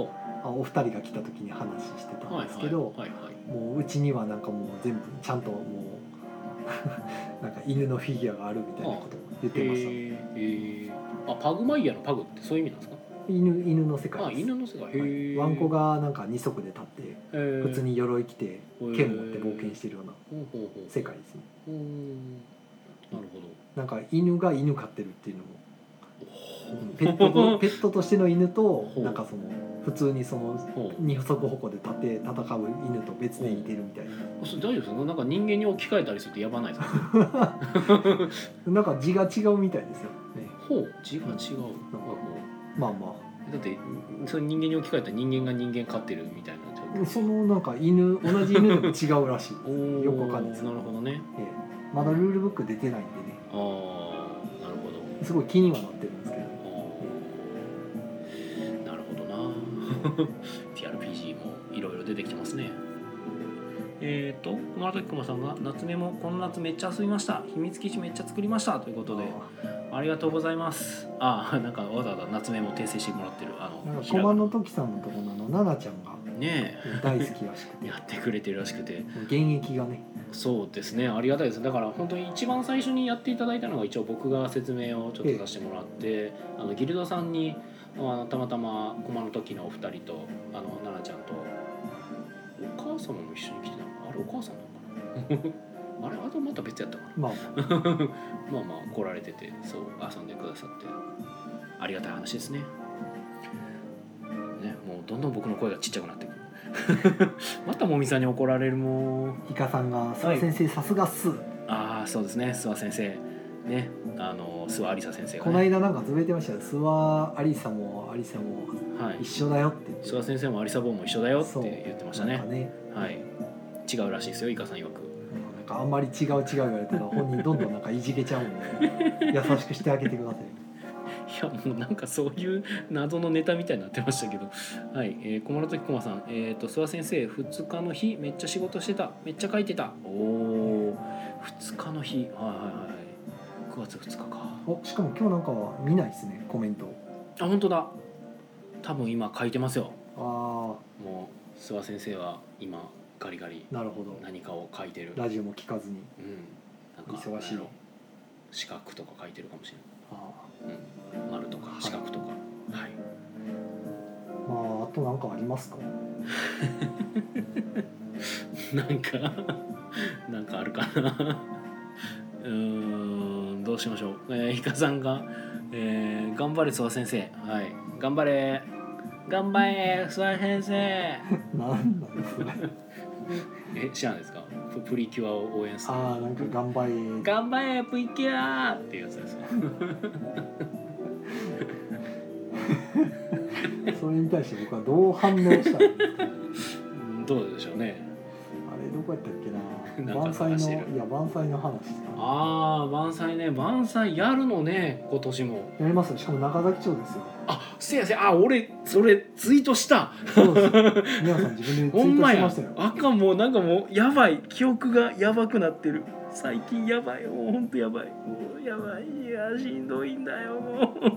あお二人が来た時に話してたんですけど、 はいはいはいはい、 もううちにはなんかもう全部ちゃんともうなんか犬のフィギュアがあるみたいなことを言ってました。 へーへーあパグマイヤーのパグってそういう意味なんですか？ 犬犬の世界あです。 犬の世界、へはーい、ワンコがなんか二足で立ってへー普通に鎧着て剣持って冒険してるようなほうほうほう世界ですね。 うーんなるほど。 なんか犬が犬飼ってるっていうのもペットとペットとしての犬となんかその普通にそのほう二足歩行で立って戦う犬と別でいてるみたいな。 それ大丈夫ですか？なんか人間に置き換えたりするとやばないですか？ なんか字が違うみたいですよね。 ほう字が違う、 なんかまあまだってそれ人間に置き換えたら人間が人間飼ってるみたいな状況。 あそのなんか犬同じ犬でも違うらしいおーよくわかんないですけどなるほどね。 ええまだルールブック出てないんでねああなるほど。 すごい気にはなってるんですけど。 なるほどな。ティーアールピージー もいろいろ出てきてますね。えっ、ー、と熊崎熊さんが夏目もこの夏めっちゃ遊びました、秘密基地めっちゃ作りましたということでありがとうございます。ああなんかわざわざ夏目も訂正してもらってるあのなんか駒の時さんのところのあの奈々ちゃんがね大好きらしくえてやってくれてるらしくて現役がねそうですねありがたいです。だから本当に一番最初にやっていただいたのが一応僕が説明をちょっとさせてもらって、ええ、あのギルドさんにあのたまたま駒の時のお二人とあの奈々ちゃんとお母様も一緒に来てたのかなあれお母さんなのかなあれあとまた別やったかなまあまあまあ来られててそう遊んでくださってありがたい話ですね。ねもうどんどん僕の声がちっちゃくなってくるまたもみさんに怒られるもん。 イカさんが「諏訪先生さすがっす」 ああそうですね諏訪先生ねあの諏訪有沙先生が、ね、 この間なんかつぶやいてましたよ諏訪有沙も有沙もはい一緒だよって言って、 諏訪先生も有沙坊も一緒だよって言ってましたね。 なんかねはい違うらしいですよイカさん曰く。 なんかあんまり違う違う言われたら本人どんどんなんかいじけちゃうんで優しくしてあげてください。 いやもうなんかそういう謎のネタみたいになってましたけどはい、えー、小室時駒さんえっ、ー、と諏訪先生ふつかの日めっちゃ仕事してためっちゃ書いてたおおふつかの日はいはいはいくがつふつかかおしかも今日なんかは見ないですねコメント。 あ本当だ多分今書いてますよ。 ああもう諏訪先生は今ガリガリなるほど何かを書いてるラジオも聞かずにうんなんか忙しいなんやろ四角とか書いてるかもしれない。 あうん、丸とか四角とか、はい。 まああとなんかありますかなんかなんかあるかなうーんどうしましょう。えー、イカさんが、えー、頑張れ諏訪先生はい頑張れ頑張れ諏訪先生なんなんですかえ知らないですかププリキュアを応援するああなんか頑張れ頑張れプリキュアっていうやつですよそれに対して僕はどう反応したんですかどうでしょうね。 あれどこやったっけななんか万歳の探してるいや万歳の話したああ晩祭ね晩祭やるのね今年もやりますよしかも中崎町ですよ。 あせやせやあ俺それツイートしたそうです皆さん自分でツイートほんまやしましたよ。 あかんもうなんかもうやばい記憶がやばくなってる最近やばいもうほんとやばいもうやばいいやしんどいんだよもう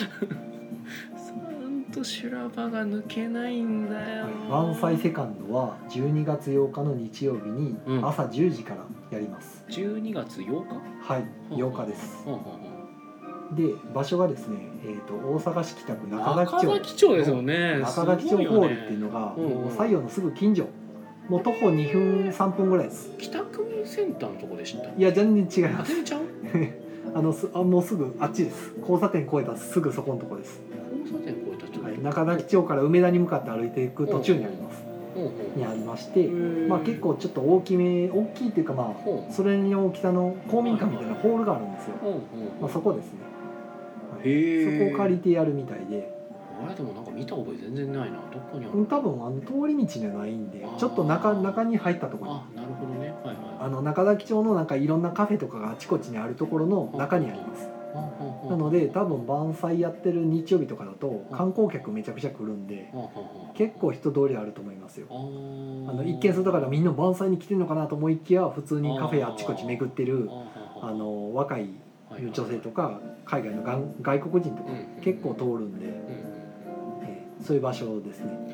ほんと修羅場が抜けないんだよ万歳セカンドはじゅうにがつようかの日曜日にうん朝じゅうじからやります、 じゅうにがつようかはいようかです。 ほんほんほんで場所がですね、えー、と大阪市北区中崎中町崎町ですよね中崎町ホールっていうのがすごいよねもう西洋のすぐ近所もう徒歩にふんさんぷんぐらいです。 北区民センターのとこで知ったいや全然違いますあ全然ちゃうあのすあもうすぐあっちです。交差点越えたらすぐそこのとこです、 交差点越えたちょっと、 はい、中崎町から梅田に向かって歩いていく途中にありますほうほうにありまして、 へーまあ、結構ちょっと大きめ大きいっていうかまほうあそれの大きさの公民館みたいなホールがあるんですよ、 ほうほうまあ、そこですね、はいへえそこを借りてやるみたいであれでもなんか見た覚え全然ないなどこにあるうん多分あの通り道にはないんであーちょっと中中に入ったところにあなるほどねはいはいあの中崎町のなんかいろんなカフェとかがあちこちにあるところの中にあります。 ほうほうほうなので多分晩祭やってる日曜日とかだと観光客めちゃくちゃ来るんでほうほうほう結構人通りあると思いますよ。 あーあの一見するとからみんな晩祭に来てるのかなと思いきや普通にカフェあちこち巡ってるあーあの若いはいはい女性とか海外のがん外国人とかうん結構通るんで、 うんえーそういう場所ですね。 う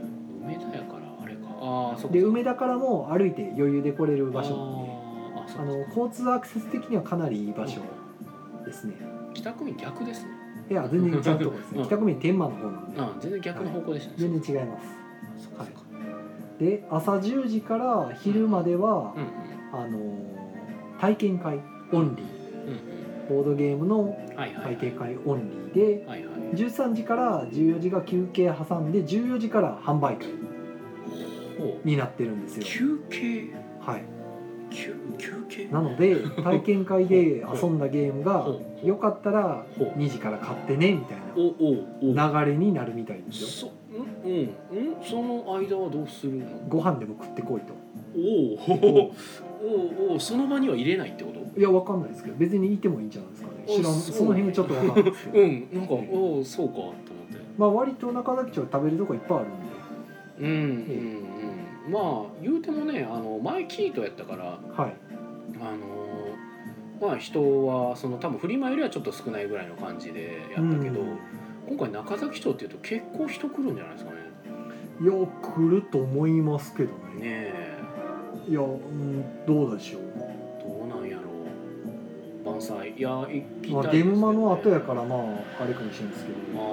梅田やからあれか。ああ、そっか。 で梅田からも歩いて余裕で来れる場所なんで、 ああ、そあっか。 の交通アクセス的にはかなりいい場所ですね。 北区民逆ですね。 いや全然ちゃうとこですね。 うん北区民天満の方なんで、 あ全然逆の方向でしたね。 全然違います。 そうかそうか。 で朝じゅうじから昼までは、 うんうんあの体験会オンリー、 うんボードゲームのうん。はいはい体験会オンリーで、 はいはい。 じゅうさんじからじゅうよじが休憩挟んでじゅうよじから販売会ほう。 になってるんですよ。 休憩。 はい。 休休憩。 なので体験会で遊んだゲームがほうよかったらほうにじから買ってねみたいおおお。 な流れになるみたいですよ。 そうんうんうんその間はどうするの？ ご飯でも食ってこいと。 おおおおその場には入れないってこと？ いやわかんないですけど別にいてもいいんじゃないですかね。知らん、 そうその辺ちょっとわかんないですけど。 うんなんかおおそうかと思って。 まあ割と中崎町食べるとこいっぱいあるんで。 うんうんうん。まあ言うてもねあの前キートやったからはい。 あのまあ人はその多分フリマよりはちょっと少ないぐらいの感じでやったけど、 うん今回中崎町っていうと結構人来るんじゃないですかね。 いや来ると思いますけどね。 ねえいや、うん、どうでしょう。 どうなんやろう。晩祭いや行きたいですまあけどね。 現場の後やからまああれかもしれないですけど。 あ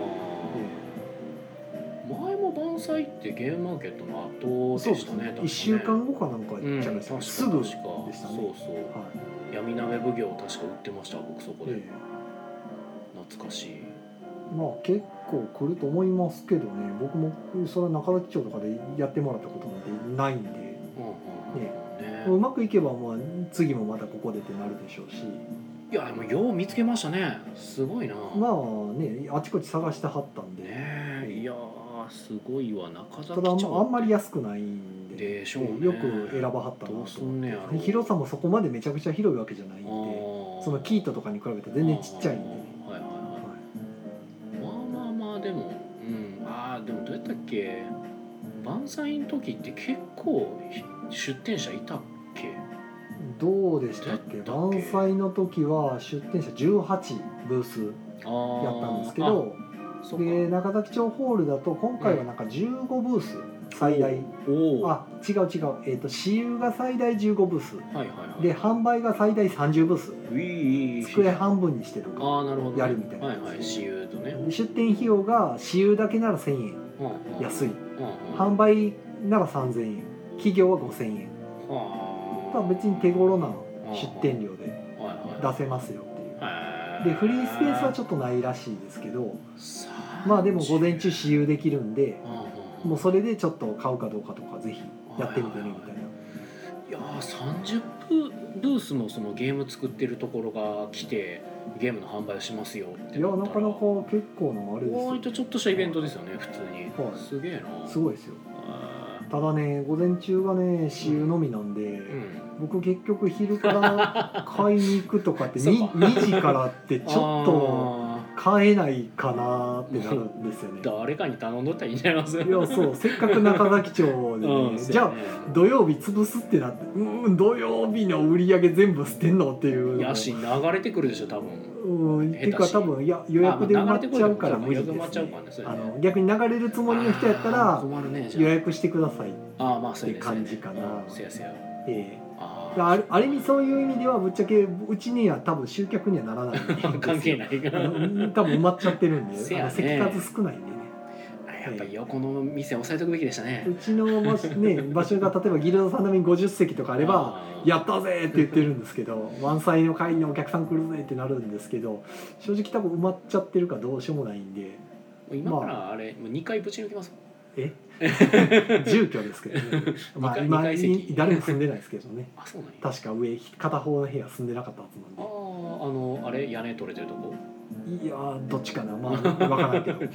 えあ、前も晩祭ってゲームマーケットの後そうですでしたね。 ね。一週間後かなんかうん、 じゃない確ですか。すぐでか確かしたね。 そうそう。 はい。 闇鍋奉行確か売ってました僕そこで。 え懐かしい。 えまあ結構来ると思いますけどね。僕もそれは中崎町とかでやってもらったことなんてないんで、 うんうんうんね。 うまくいけばまあ次もまたここでってなるでしょうし。 いやでもよう見つけましたね。すごいな。 まあねあちこち探してはったんで。 ねえいやーすごいわ中崎ただあん町まあんまり安くないんで。 でしょうね。 よく選ばはったなとどうすん思っねやろて。広さもそこまでめちゃくちゃ広いわけじゃないんで、 あーそのキートとかに比べて全然ちっちゃいんで。 あーはいはいはい。 はまあまあまあでもうんああでもどうやったっけ晩祭の時って結構出店者いたっけ？ い、どうでしたっけ？ どうやったっけ晩祭の時は出店者じゅうはちブースあーやったんですけど、 あそうかで中崎町ホールだと今回はなんかじゅうごブース最大、 おおあ違う違う、えー、と私有が最大じゅうごブースはいはいはいで販売が最大さんじゅうブース、 ウィー机半分にしてるああなるほど、ね、 やるみたいなはいはい私有とねで出店費用が私有だけならせんえん安い、 うんうん販売ならさんぜんえん、企業はごせんえん、 はまあ別に手頃な出店料であはいはい出せますよっていうはいでフリースペースはちょっとないらしいですけど、 さまあでも午前中私有できるんでうんうんうんもうそれでちょっと買うかどうかとかぜひやってみてねみたいな。 いやーさんじゅっブースのそのゲーム作ってるところが来てゲームの販売をしますよっていやなかなかか結構なあれですよ割とちょっとしたイベントですよね普通に、 はいすげえなすごいですよ。 あただね午前中がね私有のみなんで、 ーうん僕結局昼から買いに行くとかってそうに, かにじからってちょっとあ買えないかなってなるんですよね。 ー誰かに頼んどったらいいんちゃいますいやそうせっかく中崎町でね、 うんじゃあ土曜日潰すってなってうーん土曜日の売り上げ全部捨てんのっていうのやし流れてくるでしょ多分うんっていうか多分いや予約で埋まっちゃうから無理です、 予約埋まっちゃうからねそれねあの逆に流れるつもりの人やったあーら困るねじゃ予約してください。 ああーまあそうやねって感じかなそうやねうんせやせやええああるある意味そういう意味ではぶっちゃけうちには多分集客にはならないんですよあ関係ないあの多分埋まっちゃってるんで、 せやねあの席数少ないんでね。 やっぱり横の店押さえとくべきでしたねうちの場所、ね、場所が例えばギルドさん並みにごじゅっせきとかあればあーやったぜって言ってるんですけど満載の会にお客さん来るぜってなるんですけど正直多分埋まっちゃってるかどうしようもないんで今からあれもうにかいぶち抜きますえ住居ですけどねまあ今二階席に誰も住んでないですけどねあそうなんや確か上片方の部屋住んでなかったはずなんあでああのあれ屋根取れてるとこいやーどっちかなまあ分からないけど、はい、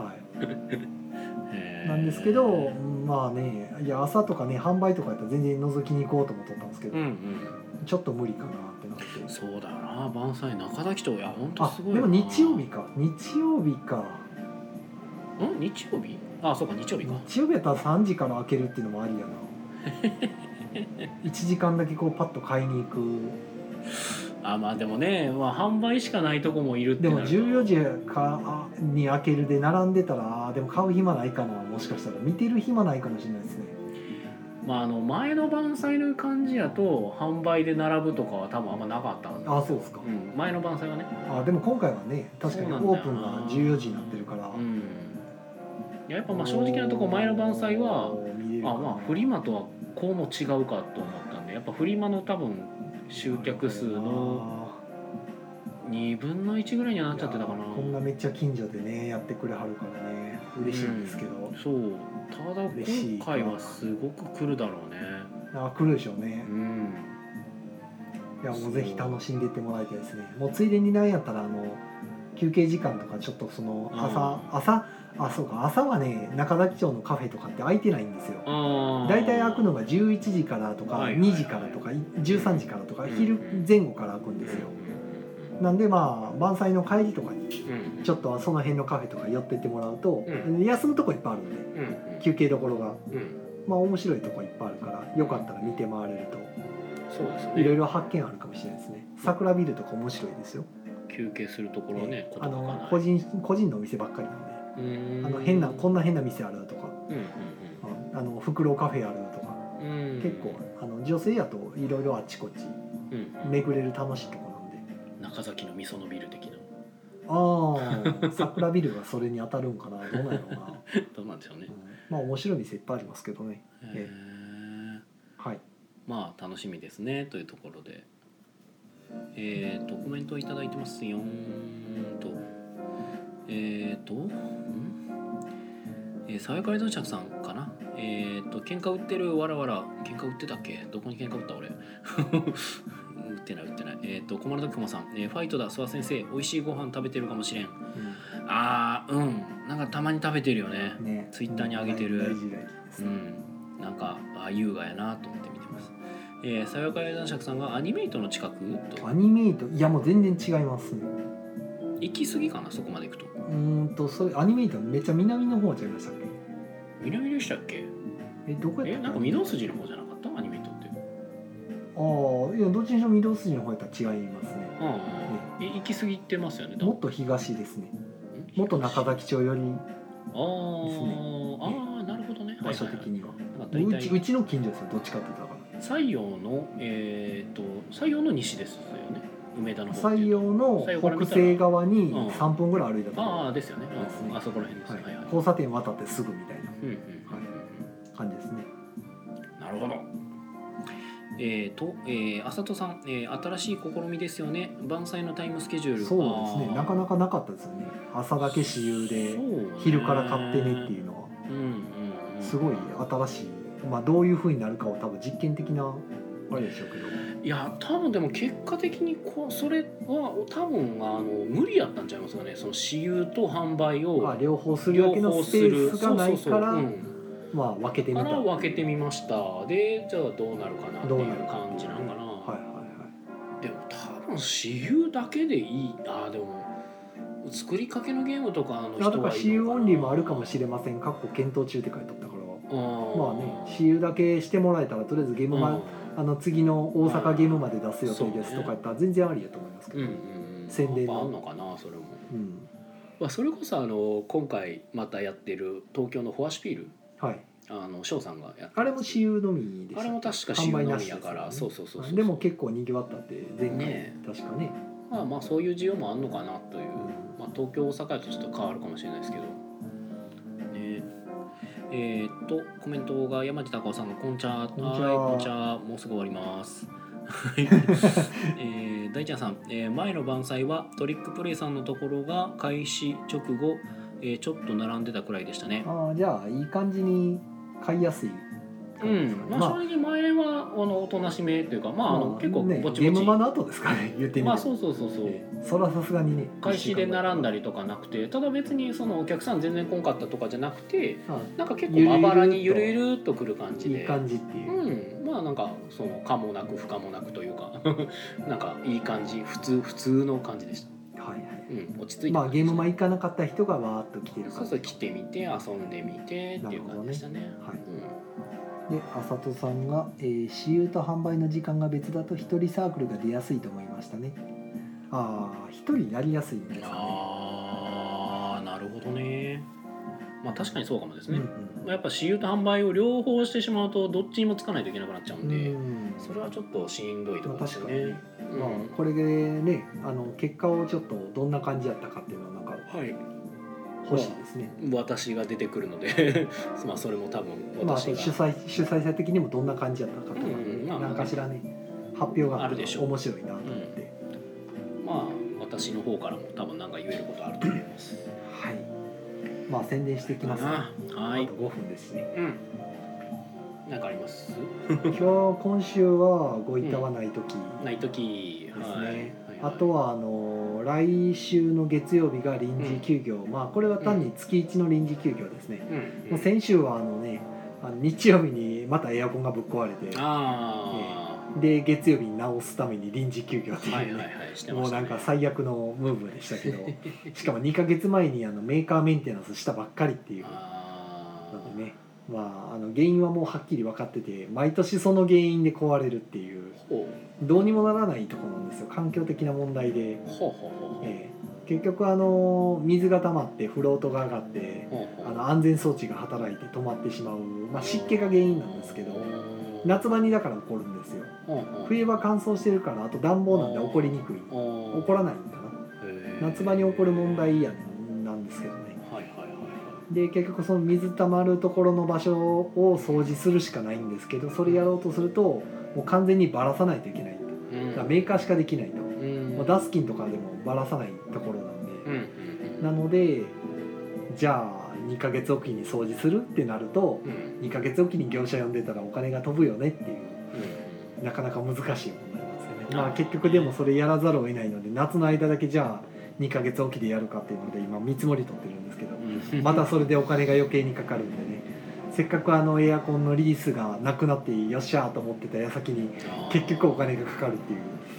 へーなんですけどまあねいや朝とかね販売とかやったら全然覗きに行こうと思っとったんですけど、 うんうんちょっと無理かなってなってそうだよな晩祭中崎町いや本当あすごいなでも日曜日か日曜日かん日曜日あそうか日曜日か日曜日やったらさんじから開けるっていうのもありやないちじかんだけこうパッと買いに行くあまあでもね、まあ、販売しかないとこもいるってでもなるとじゅうよじかに開けるで並んでたら、あーでも買う暇ないかな、もしかしたら見てる暇ないかもしれないですね。 まあ、あの前の晩祭の感じやと販売で並ぶとかは多分あんまなかったんですよ。 あ、そうですか。 うん、前の晩祭はね。 あ、でも今回はね、確かにそうなんだよなオープンがじゅうよじになってるから、 うん、いややっぱまあ正直なところ前の晩祭は見れるかな。 あまあフリマとはこうも違うかと思ったんで、やっぱフリマの多分集客数のにぶんのいちぐらいにはなっちゃってたかな。 こんなめっちゃ近所でねやってくれはるからね嬉しいんですけど、 うん、そうただ今回はすごく来るだろうね。 あ来るでしょうね。 うん、 いやもうぜひ楽しんでいってもらいたいですね。もうついでになんやったらあの休憩時間とかちょっとその朝朝あそうか朝はね中崎町のカフェとかって空いてないんですよ。だいたい開くのがじゅういちじからとかにじからとかじゅうさんじからとか昼前後から開くんですよ。なんでまあ晩祭の帰りとかにちょっとその辺のカフェとか寄ってってもらうと、うん、休むとこいっぱいあるんで、うん、休憩どころが、うん、まあ面白いとこいっぱいあるからよかったら見て回れるとそうですね、いろいろ発見あるかもしれないですね。桜ビルとか面白いですよ。 休憩するところね、 あの個人個人のお店ばっかりなんで、あの変なこんな変な店あるとか、うんうんうん、あのフクロウカフェあるとか、うん、結構あの女性やといろいろあっちこっち巡れる楽しいところ。 中崎のみそのビル的な。 ああ桜ビルがそれに当たるんかな、どうなんやろうなどうなんでしょうね、うん、 まあ面白い店いっぱいありますけどね。えー、はい、まあ楽しみですねというところで、えーとコメントいただいてますよ。とえーとんえー、さやかりどんちゃんさんかな。えーと喧嘩売ってるわらわら、喧嘩売ってたっけ、どこに喧嘩売った俺売ってない売ってない。えっ、ー、と小丸時駒さん、えー、ファイトだ諏訪先生、美味しいご飯食べてるかもしれん、うん、あーうんなんかたまに食べてるよ ね, ねツイッターに上げてる、うん、なんかああ優雅やなと思って見てます。えー、さやかや男爵さんがアニメイトの近くと。 アニメイトいやもう全然違いますね。 行き過ぎかな、そこまで行くと。 うーんとそれアニメイトめっちゃ南の方ちゃいましたっけ。 南でしたっけ。 えどこやったっけ。 えなんか御堂筋の方じゃなかったアニメイトって。 ああいやどっちにしろ御堂筋の方やったら違いますね。 ああ、ね、行き過ぎてますよね。 もっと東ですね。もっと中崎町よりですね。 ああなるほどね。 場所的には、 はいはいはい、 うちうちの近所ですよ。どっちかって言ったら西洋のえっ、ー、と西洋の西ですよね。梅田の方西洋の北西側にさんぷんぐらい歩いたところ、 うん、ああですよね、うん、あそこら辺です、はいはいはい、 交差点渡ってすぐみたいな、うんうんはい、感じですね。 なるほど。えーと、えー、あさとさん、えー、新しい試みですよね。晩祭のタイムスケジュール。 そうですね、なかなかなかったですよね。朝だけ私有で昼から買ってねっていうのは、うんうんうん、すごい新しい、まあ、どういう風になるかを多分実験的なあれでしょうけど、 いや多分でも結果的にこうそれは多分あの無理やったんちゃいますかね。その私有と販売をあ両方するだけのスペースがないからまあ分けてみたから分けてみました。でじゃあどうなるかなっていう感じなんかな。はいはいはい。でも多分私有だけでいい。あでも作りかけのゲームとかの人はいるのかな。 私有オンリーもあるかもしれません。かっこ検討中って書いてあったから。まあね私有だけしてもらえたらとりあえずゲームマあの次の大阪ゲームまで出す予定ですとか言ったら全然ありやと思いますけど、うんうんうん、宣伝のあんのかなそれも、うんまあ、それこそあの今回またやってる東京のフォアシュピール、はい、あの翔さんがやってあれも私有のみでした。 あれも確か私有のみやから、ね、そうそうそうそう。 でも結構賑わったって前回、ね、確かね。 まあまあそういう需要もあんのかなという、まあ、東京大阪やとちょっと変わるかもしれないですけど。えー、っとコメントが山地隆夫さんがこんちゃはいこんちゃもうすぐ終わりますえー、大ちゃんさん、えー、前の晩祭はトリックプレイさんのところが開始直後、えー、ちょっと並んでたくらいでしたね。 ああじゃあいい感じに買いやすい。 うんまあ、正直前はあのおとなしめっていうか、まあ、あの結構ぼちぼち、 ゲームマの後ですかね言ってみる。 まあそうそうそうそう、 えー、それはさすがにね開始で並んだりとかなくて、ただ別にそのお客さん全然来んかったとかじゃなくて、ああなんか結構まばらにゆるゆるっとくる感じでいい感じっていう、 うん、まあなんかその可もなく不可もなくというかなんかいい感じ普通普通の感じでした。はいはい、うん、落ち着いてまあゲームマ行かなかった人がわーっと来てる感じ。 そうそう来てみて遊んでみてっていう感じでしたね。はい、うんで、あさとさんが、えー、私有と販売の時間が別だと一人サークルが出やすいと思いましたね。ああ、一人やりやすいんですかね。 ああ、なるほどね。まあ確かにそうかもですね、 うんうん、 やっぱ私有と販売を両方してしまうとどっちにもつかないといけなくなっちゃうんで、 うん、 それはちょっとしんどいところですよね、 まあ、確かに、まあ、 うん、 これでね、あの結果をちょっとどんな感じやったかっていうのをなんかはい欲しいですね。 私が出てくるのでまあそれも多分まあ、あ私が、 と主催主催者的にもどんな感じやったかとか、 うんまあ、 何かしらね発表があるでしょう。面白いなと思って、 うん、まあ私の方からも多分何か言えることあると思います。 はい。まあ宣伝していきますね。 はい。 あとごふんですね。 うん。なんかあります？ 今日今週はごいたはないとき、 うん、ないときですね。 はいはいはい、 あとはあの来週の月曜日が臨時休業、うん、まあこれは単に月いちの臨時休業ですね。うんうん、先週はあのね、あの日曜日にまたエアコンがぶっ壊れて、あ、えー、で月曜日に直すために臨時休業っていうね、はいはいはいね、もうなんか最悪のムーブでしたけどしかもにかげつまえにあのメーカーメンテナンスしたばっかりっていうのでね、まあ、あの原因はもうはっきり分かってて、毎年その原因で壊れるっていう、どうにもならないところなんですよ。環境的な問題で、ほうほうほう、えー、結局あの水が溜まってフロートが上がって、ほうほう、あの安全装置が働いて止まってしまう、まあ、湿気が原因なんですけど、夏場にだから起こるんですよ。冬場乾燥してるから、あと暖房なんで起こりにくい、起こらないんかな。夏場に起こる問題やなんですけどね。で結局その水たまるところの場所を掃除するしかないんですけど、それやろうとするともう完全にばらさないといけないと、うん、だからメーカーしかできないと、うん、まあ、ダスキンとかでもばらさないところなんで、うん、なのでじゃあにかげつおきに掃除するってなると、うん、にかげつおきに業者呼んでたらお金が飛ぶよねっていう、うん、なかなか難しい問題なんですよね。まあ、結局でもそれやらざるを得ないので、夏の間だけじゃあにかげつおきでやるかっていうので今見積もり取ってるんですけど、うん、またそれでお金が余計にかかるんでね、せっかくあのエアコンのリースがなくなってよっしゃーと思ってた矢先に結局お金がかかるっていう。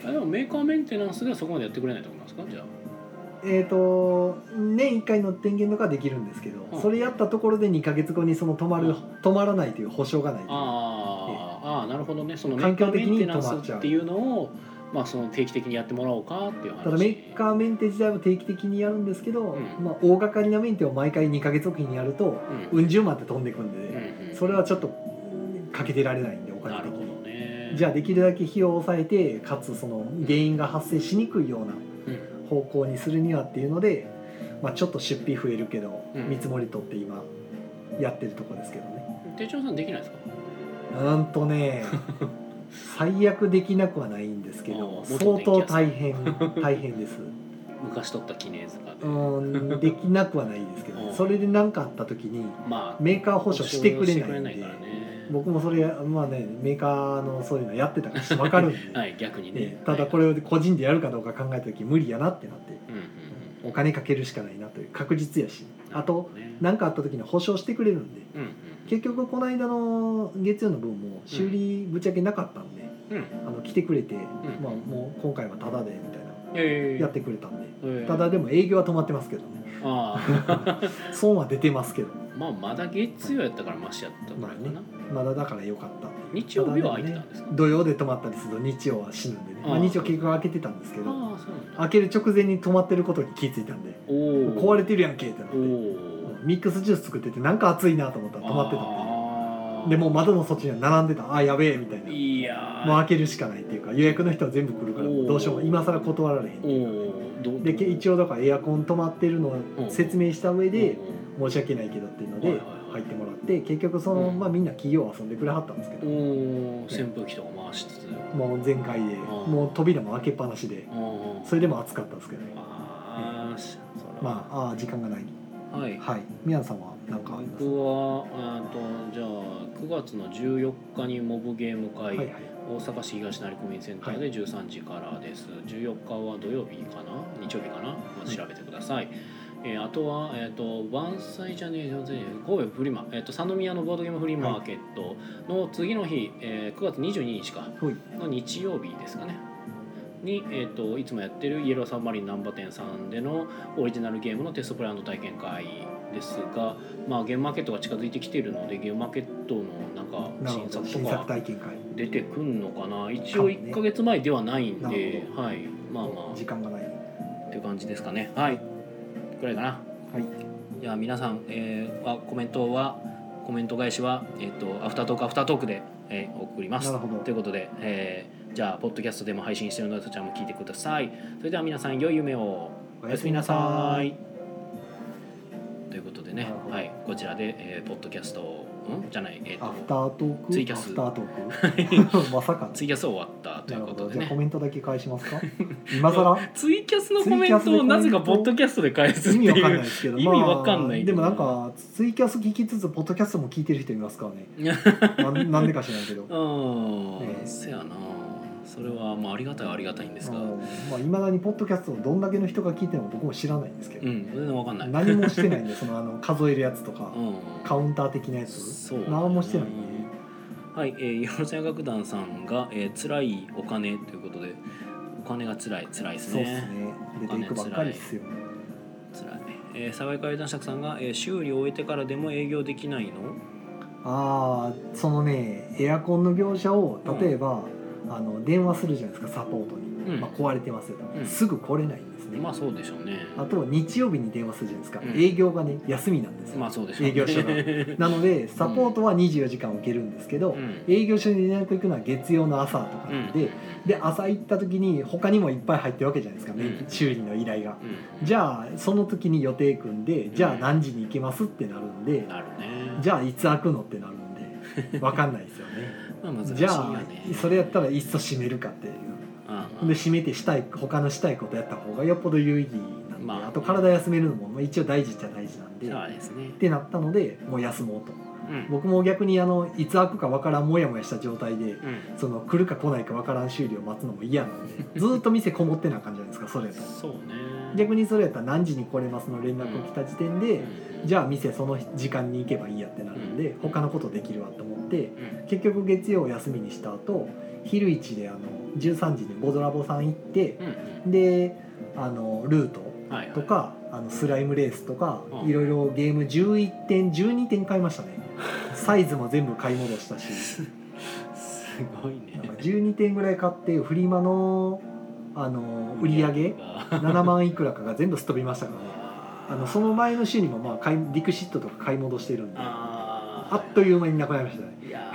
でもメーカーメンテナンスではそこまでやってくれないと思いますか？じゃあえーと年いっかいの点検とかできるんですけど、うん、それやったところでにかげつごにその止まる、うん、止まらないという保証がないという。 あ、えー、あ、なるほどね。そのメーカーメンテナンスっていうのをまあ、その定期的にやってもらおうかっていう話。 ただメーカーメンテ自体は定期的にやるんですけど、うん、まあ、大掛かりなメンテを毎回にかげつおきにやると、うん、うん十万って飛んでいくんで、うんうん、それはちょっとかけてられないんでお金的に、ね、じゃあできるだけ費用を抑えてかつその原因が発生しにくいような方向にするにはっていうので、まあ、ちょっと出費増えるけど、うん、見積もり取って今やってるところですけどね。 手帳さんできないですか？ うんとね最悪できなくはないんですけど、相当大変大変です。 昔取った記念図が、ね、 うんできなくはないですけど、それで何かあった時に、まあ、メーカー保証してくれないんで、ね、僕もそれまあねメーカーのそういうのやってたから分かるんで、 はい、逆にね、 ね、ただこれを個人でやるかどうか考えた時無理やなってなって、うんうんうん、お金かけるしかないなという確実やし、あと何かあった時に保証してくれるんで、うんうん、結局この間の月曜の分も修理ぶっちゃけなかったんで、うん、あの来てくれて、うんまあ、もう今回はタダでみたいな、えー、やってくれたんで、えー、ただでも営業は止まってますけどね。あ損は出てますけど、 まあまだ月曜やったからマシやったからかな、まあね、まだだから良かった。 日曜日は空いてたんですか？ ね、土曜で止まったりすると日曜は死ぬんでね、あ、まあ、日曜結局開けてたんですけど、 あ、 開ける直前に止まってることに気づいたんで、お壊れてるやんけってなって、ミックスジュース作っててなんか熱いなと思ったら止まってたんで、でもう窓のそっちには並んでた、あやべえみたいな、いやもう開けるしかないっていうか、予約の人は全部来るからどうしようも今更断られへんっていうか、で一応だからエアコン止まってるのを説明した上で申し訳ないけどっていうので入ってもらって、結局その、まあ、みんな企業遊んでくれはったんですけど、 扇風機とか回しつつもう全開でもう扉も開けっぱなしで、それでも暑かったんですけどね。あ、ね、まああ時間がない。はい、はい、宮野さんは何かありますか？ 僕はあとじゃあくがつのじゅうよっかにモブゲーム会、はいはい、大阪市東成コミュニセンターでじゅうさんじからです。じゅうよっかは土曜日かな日曜日かな、まあ、調べてください。うん、えー、あとは、えーと、万歳じゃねえよ、神戸フリマ、えーと、三宮のボードゲームフリーマーケットの次の日、えー、くがつにじゅうににちかの日曜日ですかねに、えーと、いつもやってるイエローサブマリン難波店さんでのオリジナルゲームのテストプレイ&体験会ですが、まあ、ゲームマーケットが近づいてきているのでゲームマーケットのなんか新作新作とか体験会出てくんのかな。一応いっかげつまえではないんで、 ね、 はい、まあまあ時間がないっていう感じですかね。はい、くらいかな。 はい。 じゃあ皆さん、えー、あコメントはコメント返しは、えー、とアフタートークアフタートークで、えー、送ります。 なるほど。 ということで、えー、じゃあポッドキャストでも配信しているのでそちらも聞いてください。それでは皆さん良い夢を。おやすみなさい。ということでね、はい、こちらで、えー、ポッドキャストんじゃない、えー、とアフタートークツイキャスアフタートークまさかのツイキャス終わったということでね。 じゃあコメントだけ返しますか今更ツイキャスのコメントをなぜかポッドキャストで返すっていう意味わかんないですけど、 意味わかんないけど、 まあ、でもなんかツイキャス聞きつつポッドキャストも聞いてる人いますからねな, なんでか知らんけどうん、 ね、 せやな。それはまあありがたいはありがたいんですが、 まあ、未だにポッドキャストをどんだけの人が聞いてるのか僕も知らないんですけど、 うん、全然わかんない。 何もしてないんでそのあの数えるやつとか、 うん、 カウンター的なやつそう、 何もしてないんで、 はい、えー、よろずや楽団さんが、えー、辛いお金ということで、お金が辛い辛いですね。 そうですね。出ていくばっかりですよ。 辛い。えー、爽やか男爵さんが、えー、修理を終えてからでも営業できないの？ ああ、そのね、エアコンの業者を例えば、うん、あの電話するじゃないですか、サポートに、うん、まあ、壊れてますよと、うん、すぐ来れないんですね。 まあそうでしょうね。 あと日曜日に電話するじゃないですか、うん、営業がね休みなんですよ。 まあそうでしょうね。 営業所がなのでサポートはにじゅうよじかん受けるんですけど、うん、営業所に連絡行くのは月曜の朝とかなんで、うん、で朝行った時に他にもいっぱい入ってるわけじゃないですか、うん、修理の依頼が、うん、じゃあその時に予定組んで、じゃあ何時に行けますってなるんで、なるね、じゃあいつ開くのってなるんで分かんないですよね。まあ難しいよね。じゃあそれやったらいっそ閉めるかっていう、で閉めてしたい他のしたいことやった方がよっぽど有意義なんで、まあ、あと体休めるのも一応大事っちゃ大事なんで、そうですね、ってなったのでもう休もうと、うん、僕も逆にあのいつ開くか分からんモヤモヤした状態で、うん、その来るか来ないか分からん修理を待つのも嫌なのでずっと店こもってな感じじゃないですかそれと。そうね。逆にそれやったら何時に来れますの連絡を来た時点で、うん、じゃあ店その時間に行けばいいやってなるんで、うん、他のことできるわと思って、うん、結局月曜休みにした後昼一であのじゅうさんじにボドラボさん行って、うん、であのルートとか、はいはい、あのスライムレースとか、うん、いろいろゲームじゅういってんじゅうにてん買いましたね。サイズも全部買い戻したしすごいね。なんかじゅうにてんぐらい買ってフリマの、あの売り上げななまんいくらかが全部すっ飛びましたからね。あのその前の週にもまあ買いリクシットとか買い戻してるんで あ, あっという間になくなりましたね。いや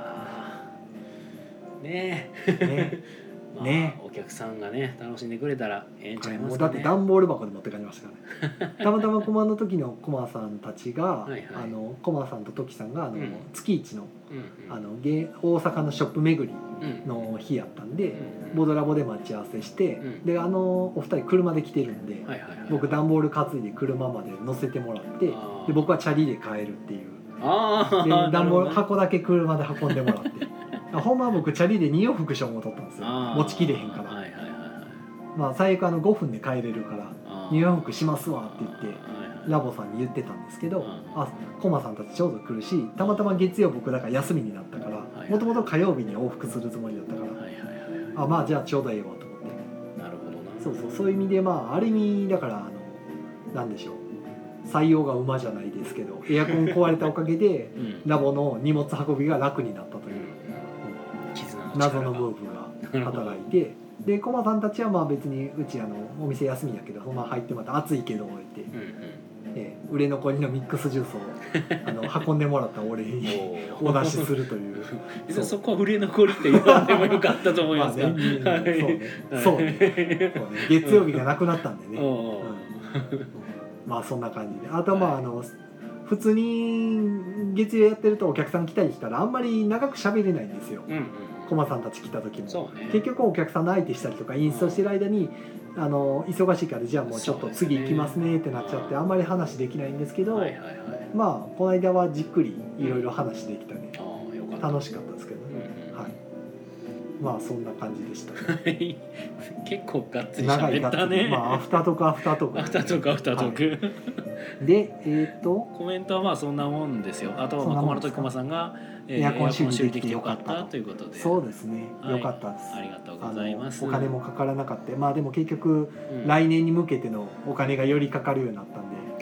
ねえねまあ、ね、お客さんがね楽しんでくれたらええんちゃいますかね。もうだって段ボール箱で持って帰りましたからね。たまたまコマの時のコマさんたちがはい、はい、あのコマさんとトキさんがあの、うん、月一の、うんうん、あのゲ大阪のショップ巡りの日やったんで、うんうん、ボードラボで待ち合わせして、うん、であのお二人車で来てるんで、はいはいはいはい、僕段ボール担いで車まで乗せてもらってで僕はチャリで帰るっていう。あで段ボール箱だけ車で運んでもらってほんまは僕チャリでに往復しようも取ったんですよ。持ちきれへんから、はいはいはい、まあ最悪あのごふんで帰れるからに往復しますわって言ってラボさんに言ってたんですけど、あコマさんたちちょうど来るしたまたま月曜僕だから休みになったからもともと火曜日に往復するつもりだったから、はいはいはいはい、あまあじゃあちょうどいいわと思って。なるほどな。そうそうそういう意味でまあある意味だからあのなんでしょう採用が馬じゃないですけどエアコン壊れたおかげでラボの荷物運びが楽になったという、うん、謎のムーブが働いてでコマさんたちはまあ別にうちあのお店休みやけどそのまま入ってまた暑いけど置いて、うんうんえー、売れ残りのミックスジュースをあの運んでもらったお礼にお出しするというそ, そこは売れ残りって言わんでもよかったと思いますがそうねそうね月曜日がなくなったんでね、うんまあそんな感じであとまああの普通に月曜やってるとお客さん来たりしたらあんまり長く喋れないんですよ、うんうん、コマさんたち来た時も、ね、結局お客さんの相手したりとかインストしてる間に、うん、あの忙しいからじゃあもうちょっと次行きますねってなっちゃって、ね、あんまり話できないんですけど、はいはいはい、まあこの間はじっくりいろいろ話できたね、うん、よかった楽しかったですけどね、うんうんはい、まあそんな感じでしたね結構がっつり喋ったね。まあアフタートークアフタートーク、ね、アフタートークアフタートーク、はい、でえっ、ー、とコメントはまあそんなもんですよ。あとはまあ駒の時駒さんがエアコン修理できてよかったということで、そうですね、よかったです、はい、ありがとうございます。お金もかからなかった。まあでも結局、うん、来年に向けてのお金がよりかかるようになったんで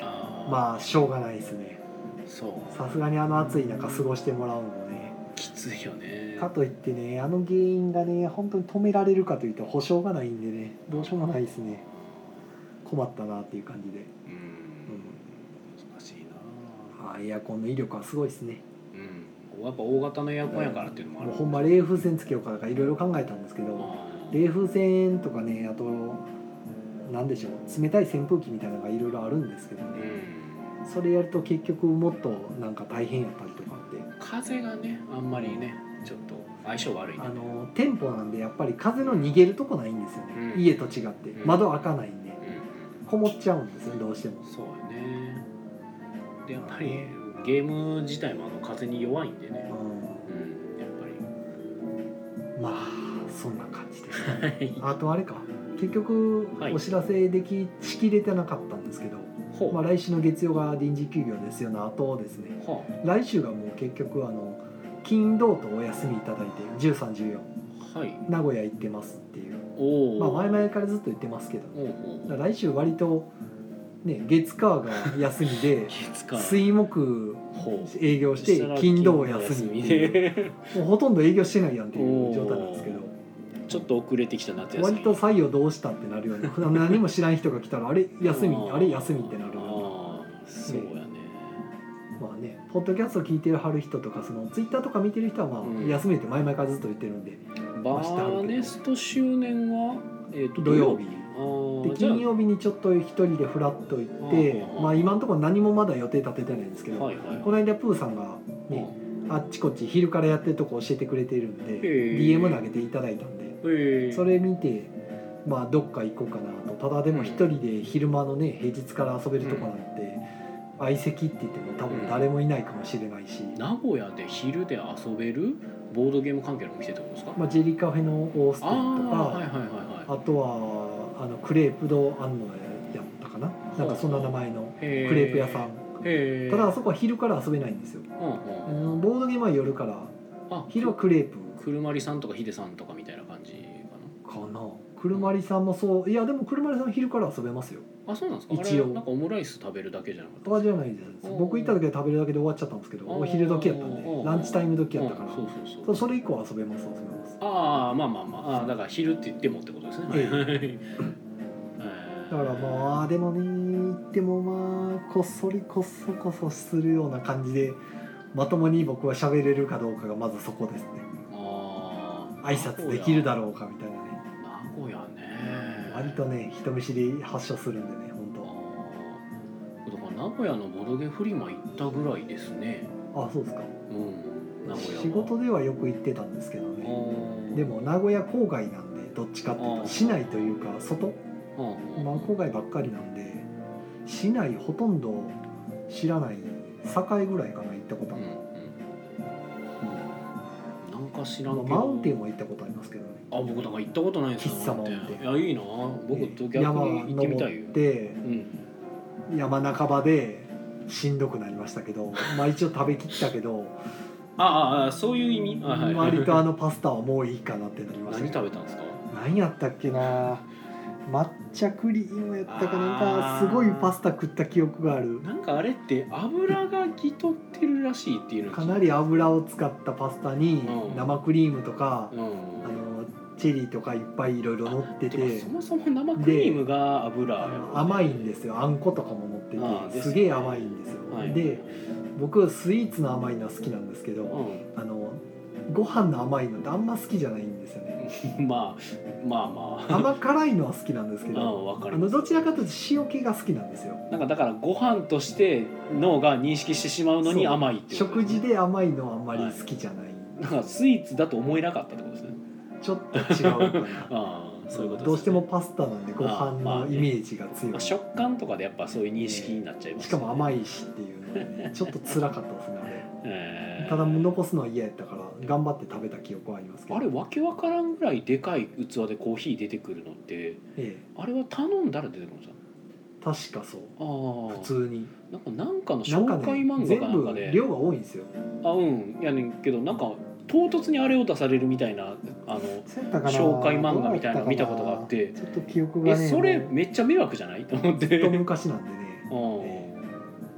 まあしょうがないですね。 そうさすがにあの暑い中過ごしてもらうのね。 きついよね。 かといってね、あの原因がね本当に止められるかというと保証がないんでね、どうしようもないですね。困ったなっていう感じで。 うん、うん、難しいな。 あ、エアコンの威力はすごいですね。 うん、やっぱ大型のエアコンやからっていうのもある。 もうほんま冷風扇つけようかとかいろいろ考えたんですけど、冷風扇とかね、あとなんでしょう、冷たい扇風機みたいなのがいろいろあるんですけどね、うん、それやると結局もっとなんか大変やったりとかって、 風がねあんまりねちょっと相性悪い、ね、 あの店舗なんでやっぱり風の逃げるとこないんですよね、うん、家と違って窓開かないんで、うん、こもっちゃうんですよどうしても。 そうよね。でやっぱりゲーム自体もあの風に弱いんでね、うん、うん、やっぱりまあそんな感じでした、ね、あとあれか結局お知らせできしきれてなかったんですけど、はい、まあ、来週の月曜が臨時休業ですよの後ですね、はあ、来週がもう結局あの金土とお休みいただいてじゅうさん、じゅうよん、はい、名古屋行ってますっていう、まあ、前々からずっと言ってますけど、ね、来週割と、ね、月火が休みで水木営業して金土休みでもうほとんど営業してないやんっていう状態なんですけど、 ちょっと遅れてきた夏休み、 割と採用どうしたってなるよね何も知らん人が来たらあれ休みあれ休みってなるよね。 そうやね。 まあね、ポッドキャスト聞いてるはる人とかそのツイッターとか見てる人はまあ、うん、休みって前々からずっと言ってるんで、 バーネスト周年は、えー、と土曜日で金曜日にちょっと一人でフラッと行って、まあ、今のところ何もまだ予定立ててないんですけど、はいはい、この間プーさんがねあっちこっち昼からやってるとこ教えてくれてるんで ディーエム 投げていただいたんで、それ見てまあどっか行こうかなと。ただでも一人で昼間のね平日から遊べるとこなんて、うん、相席って言っても多分誰もいないかもしれないし、うん、 名古屋で昼で遊べるボードゲーム関係のお店ってことですか？ まあ、ジェリカフェのオーステンとか あ,、はいはいはいはい、あとはあのクレープドアンノやったかな、なんかそんな名前のクレープ屋さん。ただあそこは昼から遊べないんですよ、うんうん、ボードゲームは夜から、あ昼はクレープ。 くるまりさんとかヒデさんとかみたいな感じかな。 かな。くるまりさんもそう、いやでもくるまりさん昼から遊べますよ。 あ、そうなんですか。一応なんかオムライス食べるだけじゃなかった。 とかじゃないです。僕行った時は食べるだけで終わっちゃったんですけど、お昼時やったんでランチタイム時やったから、そうそうそう、それ以降遊べます遊べます。 ああまあまあまあ、あだから昼って言ってもってことですね、ええ、だからまあでもね言ってもまあこっそりこっそこそするような感じでまともに僕は喋れるかどうかがまずそこですね。ああ挨拶できるだろうかみたいなね。 名古屋ね割とね人見知り発症するんでね本当。だから名古屋のボドゲフリマ行ったぐらいですね。 あ、そうですか。 うん、名古屋仕事ではよく行ってたんですけどね。でも名古屋郊外なんでどっちかっていうと市内というか外、まあ郊外ばっかりなんで市内ほとんど知らない。堺ぐらいかな行ったことある、うんうん、なんか知らんけどマウンテンは行ったことありますけどね。 あ、僕なんか行ったことないですよ。 喫茶マウンテン。 いやいいな。僕と逆に行ってみたいよ。 山登って、うん、山半ばでしんどくなりましたけどまあ一応食べきったけどああそういう意味。 割とあのパスタはもういいかなってなりました。 何食べたんですか？ 何やったっけな。抹茶クリームやったかなんかすごいパスタ食った記憶がある。 なんかあれって油がぎとってるらしいっていうのかなり油を使ったパスタに生クリームとか、うん、あのチェリーとかいっぱいいろいろ乗ってて、 そもそも生クリームが油やろ、ね、 甘いんですよ。あんことかも乗ってて す, すげえ甘いんですよ、はい、で僕スイーツの甘いのは好きなんですけど、うん、あのご飯の甘いのってあんま好きじゃないんですよねまあまあまあ甘辛いのは好きなんですけどああのどちらかというと塩気が好きなんですよ。 なんかだからご飯として脳が認識してしまうのに甘いってことですね。 食事で甘いのはあんまり好きじゃない、はい、 だからスイーツだと思えなかったってことですね。 ちょっと違うかなあそういうことですね。 どうしてもパスタなんでご飯のイメージが強い、 まあまあ食感とかでやっぱそういう認識になっちゃいます、ね、 しかも甘いしっていうので、ね、ちょっと辛かったですねあれ、えー、ただ残すのは嫌やったから頑張って食べた記憶はありますけど、 あれわけわからんぐらいでかい器でコーヒー出てくるのって、ええ、あれは頼んだら出てくるんですか？ 確かそう。あ普通になんかなんかの紹介漫画かなんかで、 ね、全部量が多いんですよ。 あうんやねんけどなんか唐突にあれを出されるみたいなあの紹介漫画みたいなの見たことがあって、 ちょっと記憶がねえそれめっちゃ迷惑じゃないと思って。 ずっと昔なんでね、え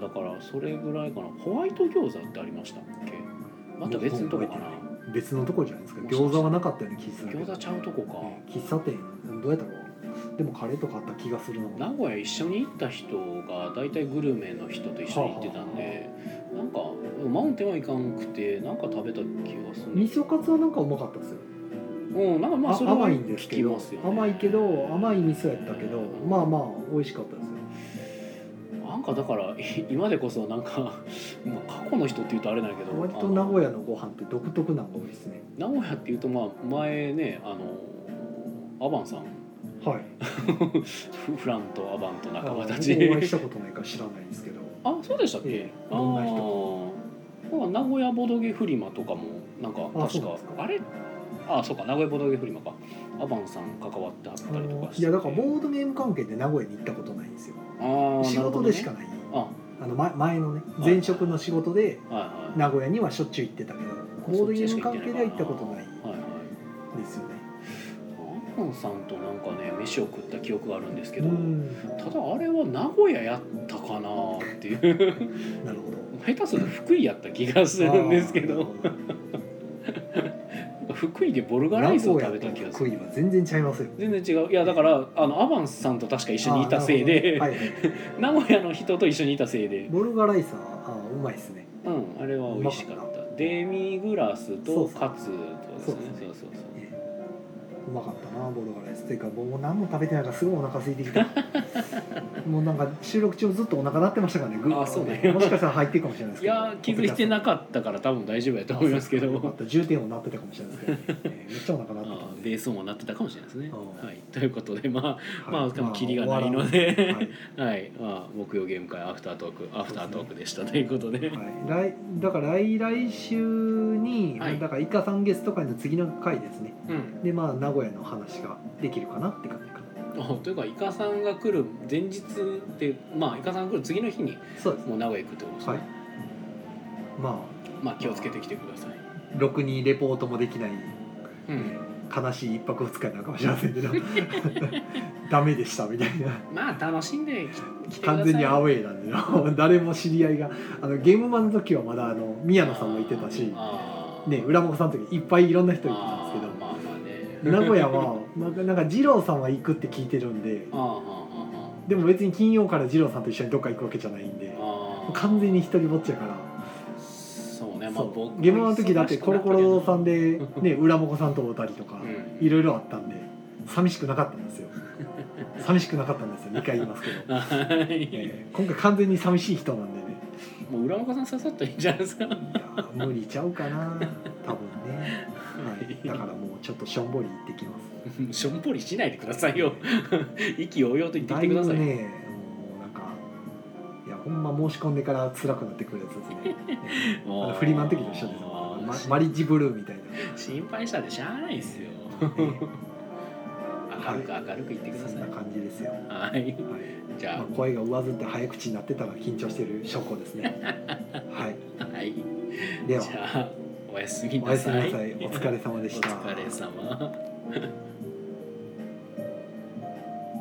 からそれぐらいかな。ホワイト餃子ってありましたっけ？また別のとこかな。 別のとこじゃないですか。餃子はなかったような気するけど。 餃子ちゃうとこか。 喫茶店どうやったろう。でもカレーとかあった気がするな。 名古屋一緒に行った人が大体グルメの人と一緒に行ってたんで、はあはあ、なんかマウンテンはいかんくてなんか食べた気がする。 味噌カツはなんかうまかったですよ。 うん、なんかまあそれは甘いんですけど、 聞きますよね、 甘いけど甘い味噌やったけど、まあまあ美味しかったですよ。 なんかだから今でこそなんか過去の人って言うとあれなんやけど、 割と名古屋のご飯って独特なのが多いですね。 名古屋っていうとまあ前ねあのアバンさん、 はいフランとアバンと仲間たち。 お会いしたことないから知らないですけど。 あ、そうでしたっけ？ ええ、どんな人ああ、名古屋ボドゲフリマとかもなんかあ確かあれ、あ、そうか、名古屋ボドゲフリマか。アバンさん関わってはったりとかして。 いやだからボードゲーム関係で名古屋に行ったことないんですよ。 あ、 仕事でしかない。 ああの前前のね前職の仕事で名古屋にはしょっちゅう行ってたけど、ボードゲーム関係では行ったことないですよね。 アバンさんとなんかね飯を食った記憶があるんですけど、 うんただあれは名古屋やったかなっていうなるほど。 下手すると福井やった気がするんですけど福井でボルガライスを食べた気がする。 福井は全然ちゃいますよ。 全然違う。いやだからあのアバンさんと確か一緒にいたせいで、 はいはい、 名古屋の人と一緒にいたせいで、 ボルガライスはあうまいですね。 うん、あれは美味しかった。デミグラスとカツとですね。そうそうそう。 うまかったなボルガライス。というかもう何も食べてないからすごいお腹空いてきた。もうなんか収録中ずっとお腹鳴ってましたからね。グッとね。 あ、そうね。 もしかしたら入ってるかもしれないですけど。 いや気づいてなかったから多分大丈夫やと思いますけど。 重点を鳴ってたかもしれないですけど、ね、めっちゃお腹鳴ってたんで。 ベースも鳴ってたかもしれないですね。 うん、 はい。ということでまあ、はい、まあでもキリがまあ、 ないので、 はい、 はい、まあ木曜ゲーム会アフタートークアフタートークでしたということで、はい、 来だから来来週に、 はい、 だからイカさんゲスト会の次の回ですね。 うん、 でまあ名古屋の話ができるかなって感じかな。 というかイカさんが来る前日で、まあイカさんが来る次の日にそうです、 もう名古屋行くってことですね。はい、 まあまあ気をつけてきてください。 ろくにレポートもできない、 うん、 悲しい一泊二日になるかもしれませんけどダメでしたみたいな。 まあ楽しんできてください。 完全にアウェーなんで誰も知り合いがあのゲームマンの時はまだあの宮野さんもいてたし、ね、浦本さんの時いっぱいいろんな人いてたんですけど、 まあまあね、 名古屋はなんか二郎さんは行くって聞いてるんで、でも別に金曜から二郎さんと一緒にどっか行くわけじゃないんで、完全に一人ぼっちやから。 そうね、まあ、僕ゲームマンの時だってコロコロさんで、ね、浦本さんと会ったりとかいろいろあったんで寂しくなかったんですよ。寂しくなかったんですよ。にかい言いますけど、えー、今回完全に寂しい人なんでね。 もう浦本さん刺さったらいいんじゃないですか。いや無理ちゃうかな多分ね、はい、だからもうちょっとしょんぼり行ってきます。 しょんぼりしないでくださいよ。意気揚々と言ってきてください。 だいぶね、もうなんかいやほんま申し込んでから辛くなってくるやつですね。あのフリマの時と一緒ですよ。マ, マリッジブルーみたいな。 心配したでしゃあないですよ。明るく明るく言ってください。そんな感じですよ。 はい。はい、じゃあ、 まあ、声が上ずって早口になってたら緊張している証拠ですね。はい。 はい。 では、 じゃあおやすみなさい。 おやすみなさい。お疲れ様でした。 お疲れ様。